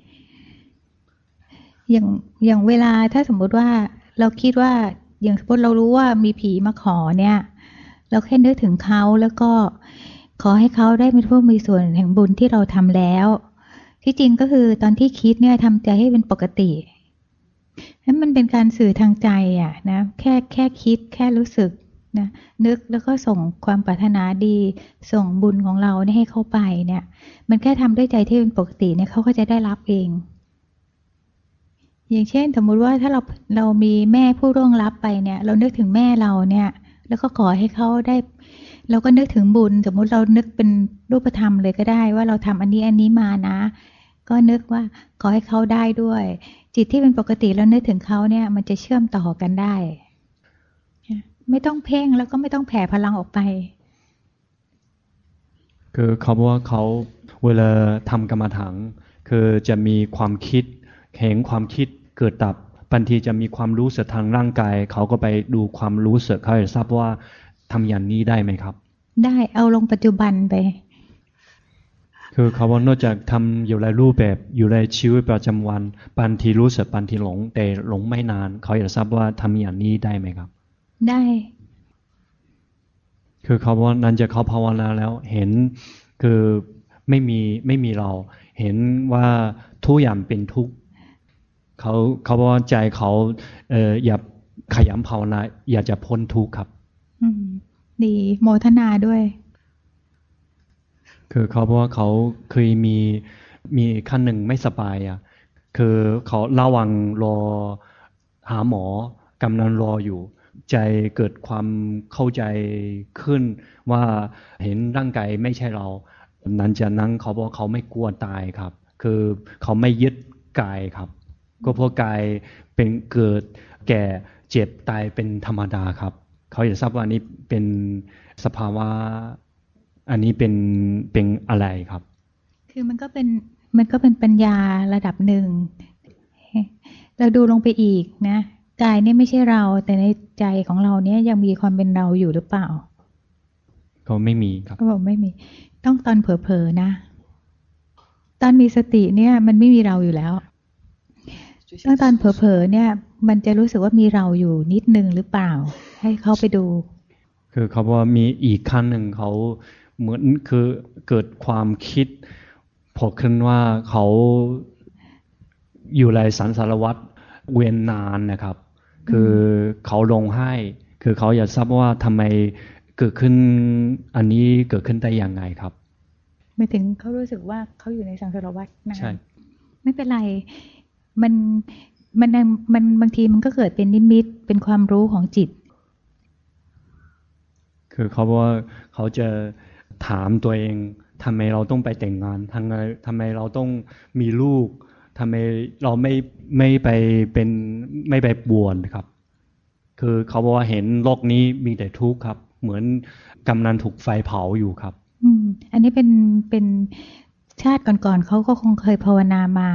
อย่างเวลาถ้าสมมติว่าเราคิดว่าอย่างสมมติเรารู้ว่ามีผีมาขอเนี่ยเราแค่นึกถึงเขาแล้วก็ขอให้เขาได้เป็นผู้มีส่วนแห่งบุญที่เราทำแล้วที่จริงก็คือตอนที่คิดเนี่ยทำใจให้เป็นปกตินั้นมันเป็นการสื่อทางใจอ่ะนะแค่คิดแค่รู้สึกนะนึกแล้วก็ส่งความปรารถนาดีส่งบุญของเราเนี่ยให้เขาไปเนี่ยมันแค่ทำด้วยใจที่เป็นปกติเนี่ยเขาก็จะได้รับเองอย่างเช่นสมมุติว่าถ้าเรามีแม่ผู้ร่วงลับไปเนี่ยเรานึกถึงแม่เราเนี่ยแล้วก็ขอให้เขาได้เราก็นึกถึงบุญสมมุติเรานึกเป็นรูปธรรมเลยก็ได้ว่าเราทำอันนี้มานะก็นึกว่าขอให้เขาได้ด้วยจิตที่เป็นปกติแล้วนึกถึงเขาเนี่ยมันจะเชื่อมต่อกันได้ไม่ต้องเพ่งแล้วก็ไม่ต้องแผ่พลังออกไปคือเขาบอกว่าเขาเวลาทำกรรมฐานคือจะมีความคิดเห็นความคิดเกิดดับบางทีจะมีความรู้สึกทางร่างกายเขาก็ไปดูความรู้สึกเขาจะทราบว่าทำอย่างนี้ได้ไหมครับได้เอาลงปัจจุบันไปคือเขาว่านอกจากทำอยู่ในรูปแบบอยู่ในชีวิตประจำวันบางทีรู้สึกบางทีหลงแต่หลงไม่นานเขาอยากทราบว่าทำอย่างนี้ได้ไหมครับได้คือเขาว่านั้นจะเขาภาวนาแล้วเห็นคือไม่มีเราเห็นว่าทุกอย่างเป็นทุกข์เขาบอกว่าใจเขาอย่าขยันภาวนาอยากจะพ้นทุกข์ครับดีโมทนาด้วยคือเขาบอกว่าเขาเคยมีขั้นหนึ่งไม่สบายอ่ะคือเขาระวังรอหาหมอกำลังรออยู่ใจเกิดความเข้าใจขึ้นว่าเห็นร่างกายไม่ใช่เรานั้นจากนั้นเขาบอกเขาไม่กลัวตายครับคือเขาไม่ยึดกายครับก็เพราะกายเป็นเกิดแก่เจ็บตายเป็นธรรมดาครับเขาอยากทราบว่าอันนี้เป็นสภาวะอันนี้เป็นอะไรครับคือมันก็เป็นปัญญาระดับหนึ่งเราดูลงไปอีกนะกายนี่ไม่ใช่เราแต่ในใจของเราเนี่ยยังมีความเป็นเราอยู่หรือเปล่าก็ไม่มีครับก็บอกไม่มีต้องตอนเผลอๆนะตอนมีสติเนี่ยมันไม่มีเราอยู่แล้วต้องตอนเผลอๆเนี่ยมันจะรู้สึกว่ามีเราอยู่นิดนึงหรือเปล่าให้เข้าไปดูคือเขาบอกว่ามีอีกขั้นหนึ่งเขาเหมือนคือเกิดความคิดพอขึ้นว่าเขาอยู่ในสังสารวัฏเวียนนานนะครับคือเขาลงให้คือเขาอยากทราบว่าทำไมเกิดขึ้นอันนี้เกิดขึ้นได้ยังไงครับไม่ถึงเขารู้สึกว่าเขาอยู่ในสังสารวัฏนะใช่ไม่เป็นไรมันบางทีมันก็เกิดเป็นนิมิตเป็นความรู้ของจิตคือเขาบอกว่าเขาจะถามตัวเองทำไมเราต้องไปแต่งงานทำไมเราต้องมีลูกทำไมเราไม่ไปเป็นไม่ไปบวชครับคือเขาบอกว่าเห็นโลกนี้มีแต่ทุกข์ครับเหมือนกำลังถูกไฟเผาอยู่ครับอันนี้เป็นชาติก่อนๆเขาก็คงเคยภาวนามา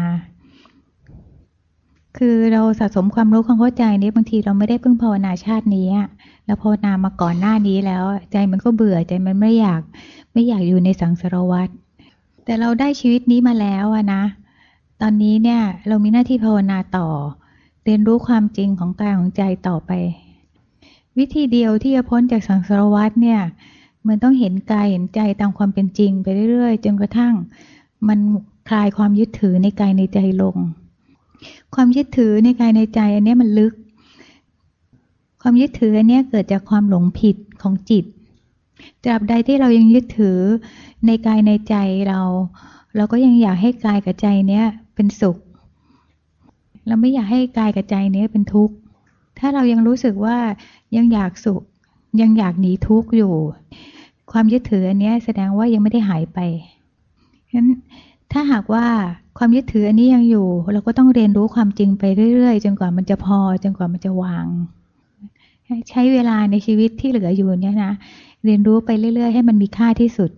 คือเราสะสมความรู้ความเข้าใจนี้บางทีเราไม่ได้เพิ่งภาวนาชาตินี้เราภาวนามาก่อนหน้านี้แล้วใจมันก็เบื่อใจมันไม่อยากอยู่ในสังสารวัฏแต่เราได้ชีวิตนี้มาแล้วนะตอนนี้เนี่ยเรามีหน้าที่ภาวนาต่อเรียนรู้ความจริงของกายของใจต่อไปวิธีเดียวที่จะพ้นจากสังสารวัฏเนี่ยมันต้องเห็นกายเห็นใจตามความเป็นจริงไปเรื่อยๆจนกระทั่งมันคลายความยึดถือในกายในใจลงความยึดถือในกายในใจอันนี้มันลึกความยึดถืออันนี้เกิดจากความหลงผิดของจิตตราบใดที่เรายังยึดถือในกายในใจเราก็ยังอยากให้กายกับใจเนี้ยเป็นสุขเราไม่อยากให้กายกับใจเนี้ยเป็นทุกข์ถ้าเรายังรู้สึกว่ายังอยากสุขยังอยากหนีทุกข์อยู่ความยึดถืออันนี้แสดงว่ายังไม่ได้หายไปฉะนั้นถ้าหากว่าความยึดถืออันนี้ยังอยู่เราก็ต้องเรียนรู้ความจริงไปเรื่อยๆจนกว่ามันจะพอจนกว่ามันจะวางใช้เวลาในชีวิตที่เหลืออยู่เนี่ยนะเรียนรู้ไปเรื่อยๆให้มันมีค่าที่สุด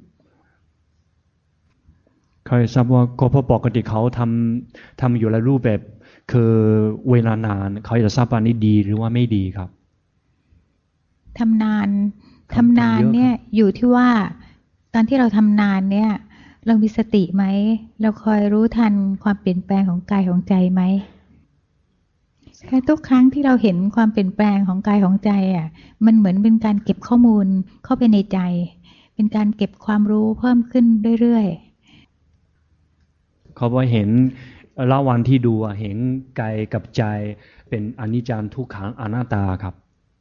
เขาทราบว่าก็เพราะปกติเขาทำอยู่ในรูปแบบคือเวลานานเขาจะทราบว่านี่ดีหรือว่าไม่ดีครับทำนานเนี่ยอยู่ที่ว่าตอนที่เราทำนานเนี่ยเรามีสติไหมเราคอยรู้ทันความเปลี่ยนแปลงของกายของใจไหมแค่ทุกครั้งที่เราเห็นความเปลี่ยนแปลงของกายของใจมันเหมือนเป็นการเก็บข้อมูลเข้าไปในใจเป็นการเก็บความรู้เพิ่มขึ้นเรื่อยๆเขาบอกเห็นละวันที่ดูเห็นกายกับใจเป็นอนิจจังทุกขังอนัตตาครับ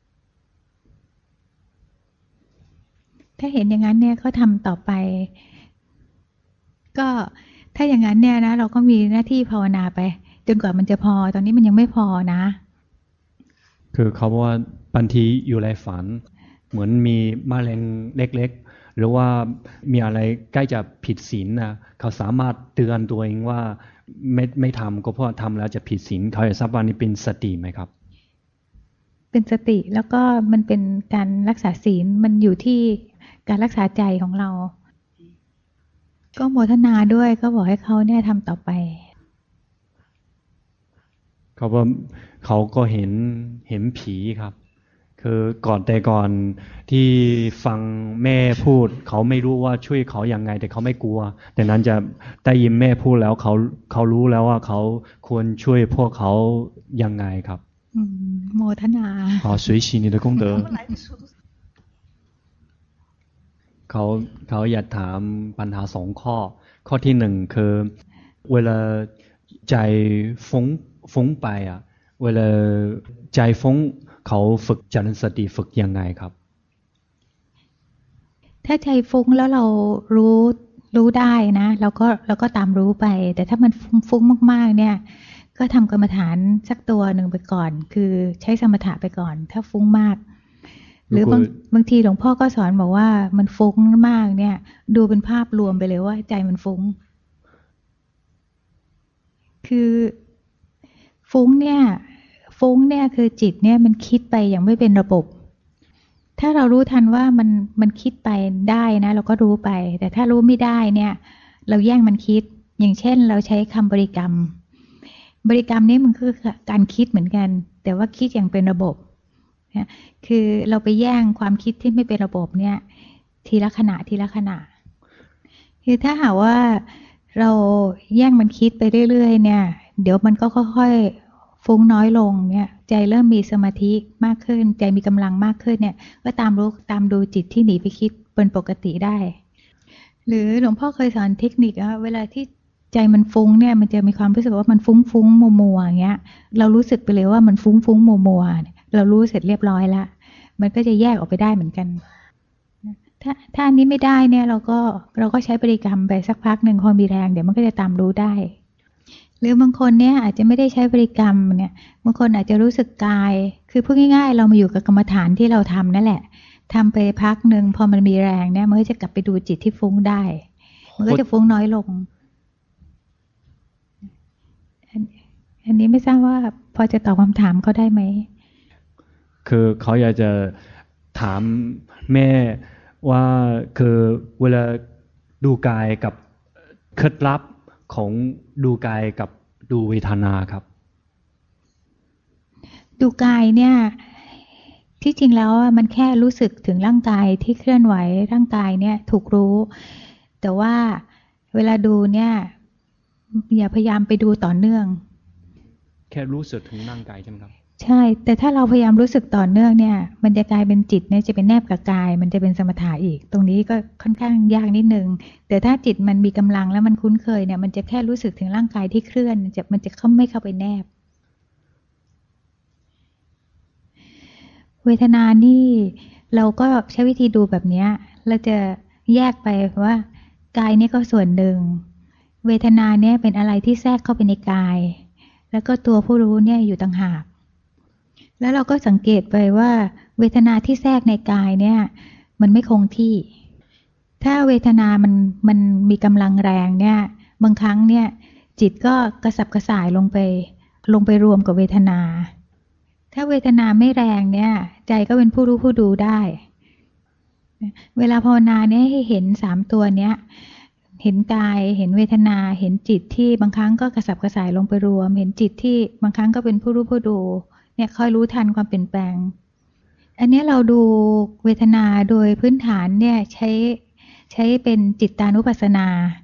ถ้าเห็นอย่างนั้นเนี่ยก็ทำต่อไปก็ถ้าอย่างนั้นเนี่ยนะเราก็มีหน้าที่ภาวนาไปจนกว่ามันจะพอตอนนี้มันยังไม่พอนะคือเขาบอกว่าบางทีอยู่ในฝันเหมือนมีมะเร็งเล็กๆหรือว่ามีอะไรใกล้จะผิดศีลนะเขาสามารถเตือนตัวเองว่าไม่ทำก็เพราะทำแล้วจะผิดศีลเขาจะทราบว่านี่เป็นสติไหมครับเป็นสติแล้วก็มันเป็นการรักษาศีลมันอยู่ที่การรักษาใจของเราก็โมทนาด้วยก็บอกให้เขาเนี่ยทำต่อไปเขาก็เห็นผีครับคือก่อนที่ฟังแม่พูดเขาไม่รู้ว่าช่วยเขาอย่างไงแต่เขาไม่กลัวแต่นั้นจะได้ยินแม่พูดแล้วเขารู้แล้วว่าเขาควรช่วยพวกเขายังไงครับโมทนา好随喜你的功德เขาอยากถามปัญหา2 ข้อที่1คือเวลาใจฟุ้งไปเวลาใจฟุ้งเขาฝึกเจริญสติฝึกยังไงครับถ้าใจฟุ้งแล้วเรารู้ได้นะเราก็ตามรู้ไปแต่ถ้ามันฟุ้งมากๆเนี่ยก็ทำกรรมฐานสักตัวหนึ่งไปก่อนคือใช้สมถะไปก่อนถ้าฟุ้งมากหรือบางทีหลวงพ่อก็สอนบอกว่ามันฟุ้งมากเนี่ยดูเป็นภาพรวมไปเลยว่าใจมันฟุ้งคือฟุ้งเนี่ยคือจิตเนี่ยมันคิดไปอย่างไม่เป็นระบบถ้าเรารู้ทันว่ามันคิดไปได้นะเราก็รู้ไปแต่ถ้ารู้ไม่ได้เนี่ยเราแย่งมันคิดอย่างเช่นเราใช้คำบริกรรมนี่มันคือการคิดเหมือนกันแต่ว่าคิดอย่างเป็นระบบคือเราไปแย่งความคิดที่ไม่เป็นระบบเนี่ยทีละขณะคือถ้าหากว่าเราแย่งมันคิดไปเรื่อยๆเนี่ยเดี๋ยวมันก็ค่อยๆฟุ้งน้อยลงเนี่ยใจเริ่มมีสมาธิมากขึ้นใจมีกำลังมากขึ้นเนี่ยก็ตามดูจิตที่หนีไปคิดเป็นปกติได้หรือหลวงพ่อเคยสอนเทคนิคว่าเวลาที่ใจมันฟุ้งเนี่ยมันจะมีความรู้สึกว่ามันฟุ้งมัวอย่างเงี้ยเรารู้สึกไปเลยว่ามันฟุ้งมัวเรารู้เสร็จเรียบร้อยแล้วมันก็จะแยกออกไปได้เหมือนกันถ้าอันนี้ไม่ได้เนี่ยเราก็ใช้บริกรรมไปสักพักหนึ่งพอมีแรงเดี๋ยวมันก็จะตามรู้ได้หรือบางคนเนี่ยอาจจะไม่ได้ใช้บริกรรมเนี่ยบางคนอาจจะรู้สึกกายคือพูดง่ายๆเรามาอยู่กับกรรมฐานที่เราทำนั่นแหละทำไปพักหนึ่งพอมันมีแรงเนี่ยมันก็จะกลับไปดูจิตที่ฟุ้งได้มันก็จะฟุ้งน้อยลงอันนี้ไม่ทราบว่าพอจะตอบคำถามเขาได้ไหมคือเขาอยากจะถามแม่ว่าคือเวลาดูกายกับเคล็ดลับของดูกายกับดูเวทนาครับดูกายเนี่ยที่จริงแล้วมันแค่รู้สึกถึงร่างกายที่เคลื่อนไหวร่างกายเนี่ยถูกรู้แต่ว่าเวลาดูเนี่ยอย่าพยายามไปดูต่อเนื่องแค่รู้สึกถึงร่างกายใช่ไหมครับใช่แต่ถ้าเราพยายามรู้สึกต่อเนื่องเนี่ยมันจะกลายเป็นจิตเนี่ยจะเป็นแนบกับกายมันจะเป็นสมถะอีกตรงนี้ก็ค่อนข้างยากนิดนึงแต่ถ้าจิตมันมีกำลังแล้วมันคุ้นเคยเนี่ยมันจะแค่รู้สึกถึงร่างกายที่เคลื่อนมันจะไม่เข้าไปแนบเวทนานี่เราก็ใช้วิธีดูแบบนี้เราจะแยกไปว่ากายนี่ก็ส่วนหนึ่งเวทนาเนี่ยเป็นอะไรที่แทรกเข้าไปในกายแล้วก็ตัวผู้รู้เนี่ยอยู่ต่างหากแล้วเราก็สังเกตไปว่าเวทนาที่แทรกในกายเนี่ยมันไม่คงที่ถ้าเวทนามันมีกำลังแรงเนี่ยบางครั้งเนี่ยจิตก็กระสับกระส่ายลงไปรวมกับเวทนาถ้าเวทนาไม่แรงเนี่ยใจก็เป็นผู้รู้ผู้ดูได้เวลาภาวนาเนี่ยให้เห็น3ตัวเนี้ยเห็นกายเห็นเวทนาเห็นจิตที่บางครั้งก็กระสับกระส่ายลงไปรวมเห็นจิตที่บางครั้งก็เป็นผู้รู้ผู้ดูเนี่ยคอยรู้ทันความเปลี่ยนแปลงอันนี้เราดูเวทนาโดยพื้นฐานเนี่ยใช้เป็นจิตตานุปัสสนา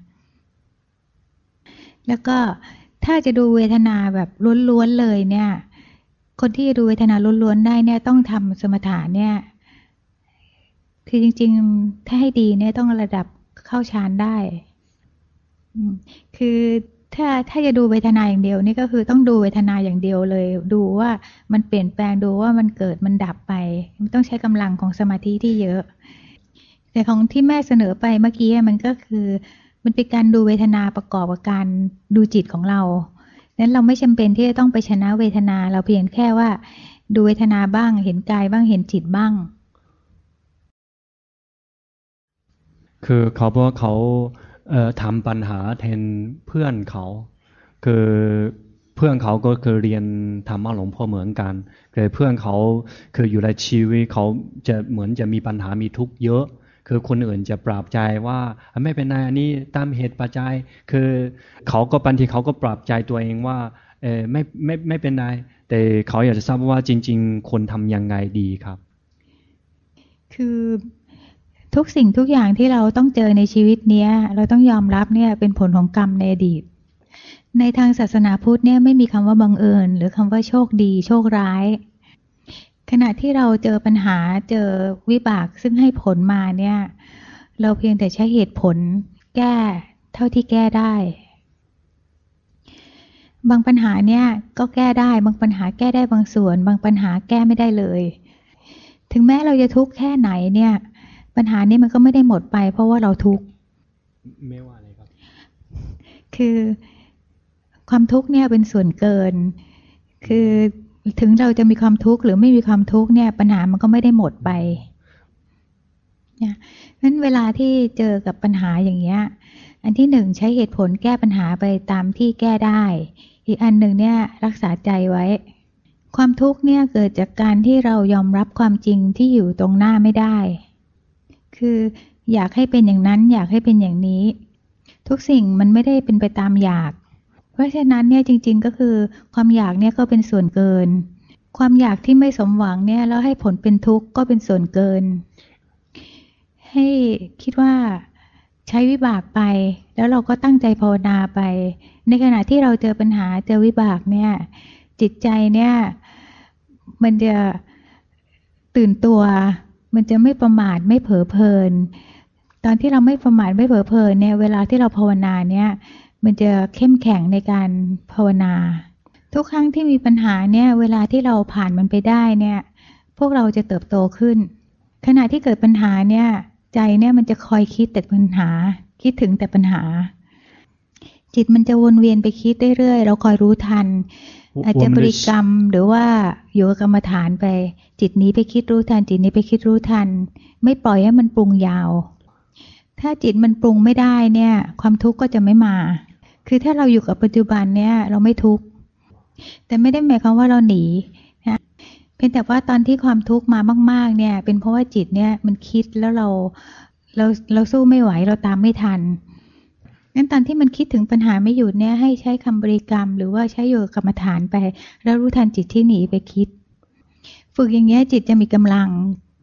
แล้วก็ถ้าจะดูเวทนาแบบล้วนๆเลยเนี่ยคนที่จะดูเวทนาล้วนๆได้เนี่ยต้องทำสมถะเนี่ยคือจริงๆถ้าให้ดีเนี่ยต้องระดับเข้าฌานได้คือถ้าจะดูเวทนาอย่างเดียวนี่ก็คือต้องดูเวทนาอย่างเดียวเลยดูว่ามันเปลี่ยนแปลงดูว่ามันเกิดมันดับไปมันต้องใช้กำลังของสมาธิที่เยอะแต่ของที่แม่เสนอไปเมื่อกี้มันก็คือมันเป็นการดูเวทนาประกอบกับการดูจิตของเรานั้นเราไม่จำเป็นที่จะต้องไปชนะเวทนาเราเพียงแค่ว่าดูเวทนาบ้างเห็นกายบ้างเห็นจิตบ้างคือเขาบอกว่าเขาทำปัญหาแทนเพื่อนเขาคือเพื่อนเขาก็คือเรียนธรรมะหลวงพ่อเหมือนกันแต่เพื่อนเขาคืออยู่ในชีวิตเขาจะเหมือนจะมีปัญหามีทุกข์เยอะคือคนอื่นจะปราบใจว่าไม่เป็นไรอันนี้ตามเหตุปัจจัยคือเขาก็บางทีเขาก็ปราบใจตัวเองว่าไม่เป็นไรแต่เขาอยากจะทราบว่าจริงๆคนทำยังไงดีครับคือทุกสิ่งทุกอย่างที่เราต้องเจอในชีวิตนี้เราต้องยอมรับเนี่ยเป็นผลของกรรมในอดีตในทางศาสนาพุทธเนี่ยไม่มีคำว่าบังเอิญหรือคำว่าโชคดีโชคร้ายขณะที่เราเจอปัญหาเจอวิบากซึ่งให้ผลมาเนี่ยเราเพียงแต่ใช้เหตุผลแก้เท่าที่แก้ได้บางปัญหาเนี่ยก็แก้ได้บางปัญหาแก้ได้บางส่วนบางปัญหาแก้ไม่ได้เลยถึงแม้เราจะทุกข์แค่ไหนเนี่ยปัญหานี้มันก็ไม่ได้หมดไปเพราะว่าเราทุกข์ไม่ว่าอะไรครับคือความทุกข์เนี่ยเป็นส่วนเกินคือถึงเราจะมีความทุกข์หรือไม่มีความทุกข์เนี่ยปัญหามันก็ไม่ได้หมดไปเนี่ยนั้นเวลาที่เจอกับปัญหาอย่างเงี้ยอันที่หนึ่งใช้เหตุผลแก้ปัญหาไปตามที่แก้ได้อีกอันหนึ่งเนี่ยรักษาใจไว้ความทุกข์เนี่ยเกิดจากการที่เรายอมรับความจริงที่อยู่ตรงหน้าไม่ได้คืออยากให้เป็นอย่างนั้นอยากให้เป็นอย่างนี้ทุกสิ่งมันไม่ได้เป็นไปตามอยากเพราะฉะนั้นเนี่ยจริงๆก็คือความอยากเนี่ยก็เป็นส่วนเกินความอยากที่ไม่สมหวังเนี่ยแล้วให้ผลเป็นทุกข์ก็เป็นส่วนเกินให้คิดว่าใช้วิบากไปแล้วเราก็ตั้งใจภาวนาไปในขณะที่เราเจอปัญหาเจอวิบากเนี่ยจิตใจเนี่ยมันจะตื่นตัวมันจะไม่ประมาทไม่เผลอเพลินตอนที่เราไม่ประมาทไม่เผลอเพลินเนี่ยเวลาที่เราภาวนาเนี่ยมันจะเข้มแข็งในการภาวนาทุกครั้งที่มีปัญหาเนี่ยเวลาที่เราผ่านมันไปได้เนี่ยพวกเราจะเติบโตขึ้นขณะที่เกิดปัญหาเนี่ยใจเนี่ยมันจะคอยคิดแต่ปัญหาคิดถึงแต่ปัญหาจิตมันจะวนเวียนไปคิดเรื่อยๆเราคอยรู้ทันอาจจะบริกรรมหรือว่าอยู่กับกรรมฐานไปจิตนี้ไปคิดรู้ทันจิตนี้ไปคิดรู้ทันไม่ปล่อยให้มันปรุงยาวถ้าจิตมันปรุงไม่ได้เนี่ยความทุกข์ก็จะไม่มาคือถ้าเราอยู่กับปัจจุบันเนี่ยเราไม่ทุกข์แต่ไม่ได้หมายความว่าเราหนีนะเพียงแต่ว่าตอนที่ความทุกข์มามากๆเนี่ยเป็นเพราะว่าจิตเนี่ยมันคิดแล้วเราสู้ไม่ไหวเราตามไม่ทันงั้นตอนที่มันคิดถึงปัญหาไม่หยุดเนี่ยให้ใช้คำบริกรรมหรือว่าใช้อยู่กับกรรมฐานไปแล้วรู้ทันจิตที่หนีไปคิดฝึกอย่างเงี้ยจิตจะมีกำลัง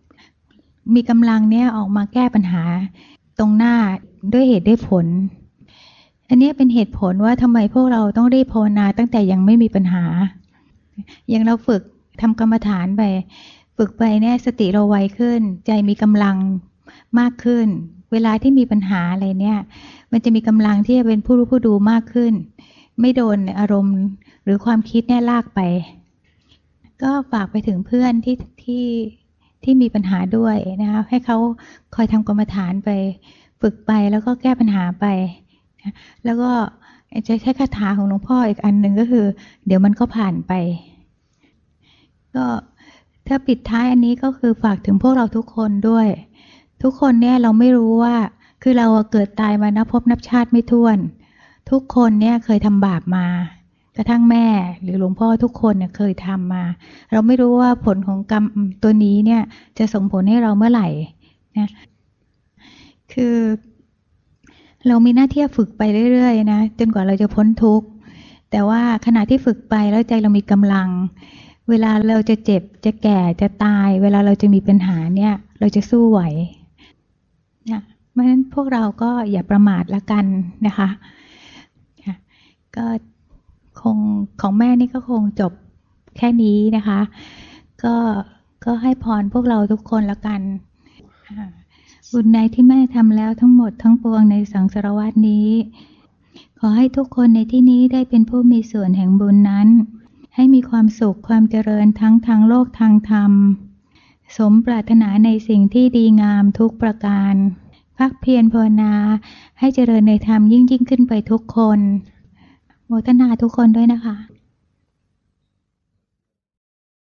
เนี่ยออกมาแก้ปัญหาตรงหน้าด้วยเหตุด้วยผลอันนี้เป็นเหตุผลว่าทำไมพวกเราต้องรีบภาวนาตั้งแต่ยังไม่มีปัญหาอย่างเราฝึกทำกรรมฐานไปฝึกไปเนี่ยสติเราไวขึ้นใจมีกำลังมากขึ้นเวลาที่มีปัญหาอะไรเนี่ยมันจะมีกำลังที่จะเป็นผู้รู้ผู้ดูมากขึ้นไม่โดนอารมณ์หรือความคิดเนี่ยลากไปก็ฝากไปถึงเพื่อนที่มีปัญหาด้วยนะคะให้เขาคอยทำกรรมฐานไปฝึกไปแล้วก็แก้ปัญหาไปแล้วก็จะใช้คาถาของหลวงพ่ออีกอันหนึ่งก็คือเดี๋ยวมันก็ผ่านไปก็ถ้าปิดท้ายอันนี้ก็คือฝากถึงพวกเราทุกคนด้วยทุกคนเนี่ยเราไม่รู้ว่าคือเราเกิดตายมานับพบนับชาติไม่ถ้วนทุกคนเนี่ยเคยทำบาปมากระทั่งแม่หรือหลวงพ่อทุกคนเนี่ยเคยทำมาเราไม่รู้ว่าผลของกรรมตัวนี้เนี่ยจะส่งผลให้เราเมื่อไหร่นะคือเรามีหน้าที่ฝึกไปเรื่อยๆนะจนกว่าเราจะพ้นทุกข์แต่ว่าขณะที่ฝึกไปแล้วใจเรามีกำลังเวลาเราจะเจ็บจะแก่จะตายเวลาเราจะมีปัญหาเนี่ยเราจะสู้ไหวนะเพราะฉะนั้นพวกเราก็อย่าประมาทละกันนะคะก็คงของแม่นี่ก็คงจบแค่นี้นะคะก็ให้พรพวกเราทุกคนละกันบุญใดที่แม่ทำแล้วทั้งหมดทั้งปวงในสังสารวัฏนี้ขอให้ทุกคนในที่นี้ได้เป็นผู้มีส่วนแห่งบุญนั้นให้มีความสุขความเจริญทั้งทางโลกทางธรรมสมปรารถนาในสิ่งที่ดีงามทุกประการภาคเพียรภาวนาให้เจริญในธรรมยิ่งขึ้นไปทุกคนโมทนาทุกคนด้วยนะคะ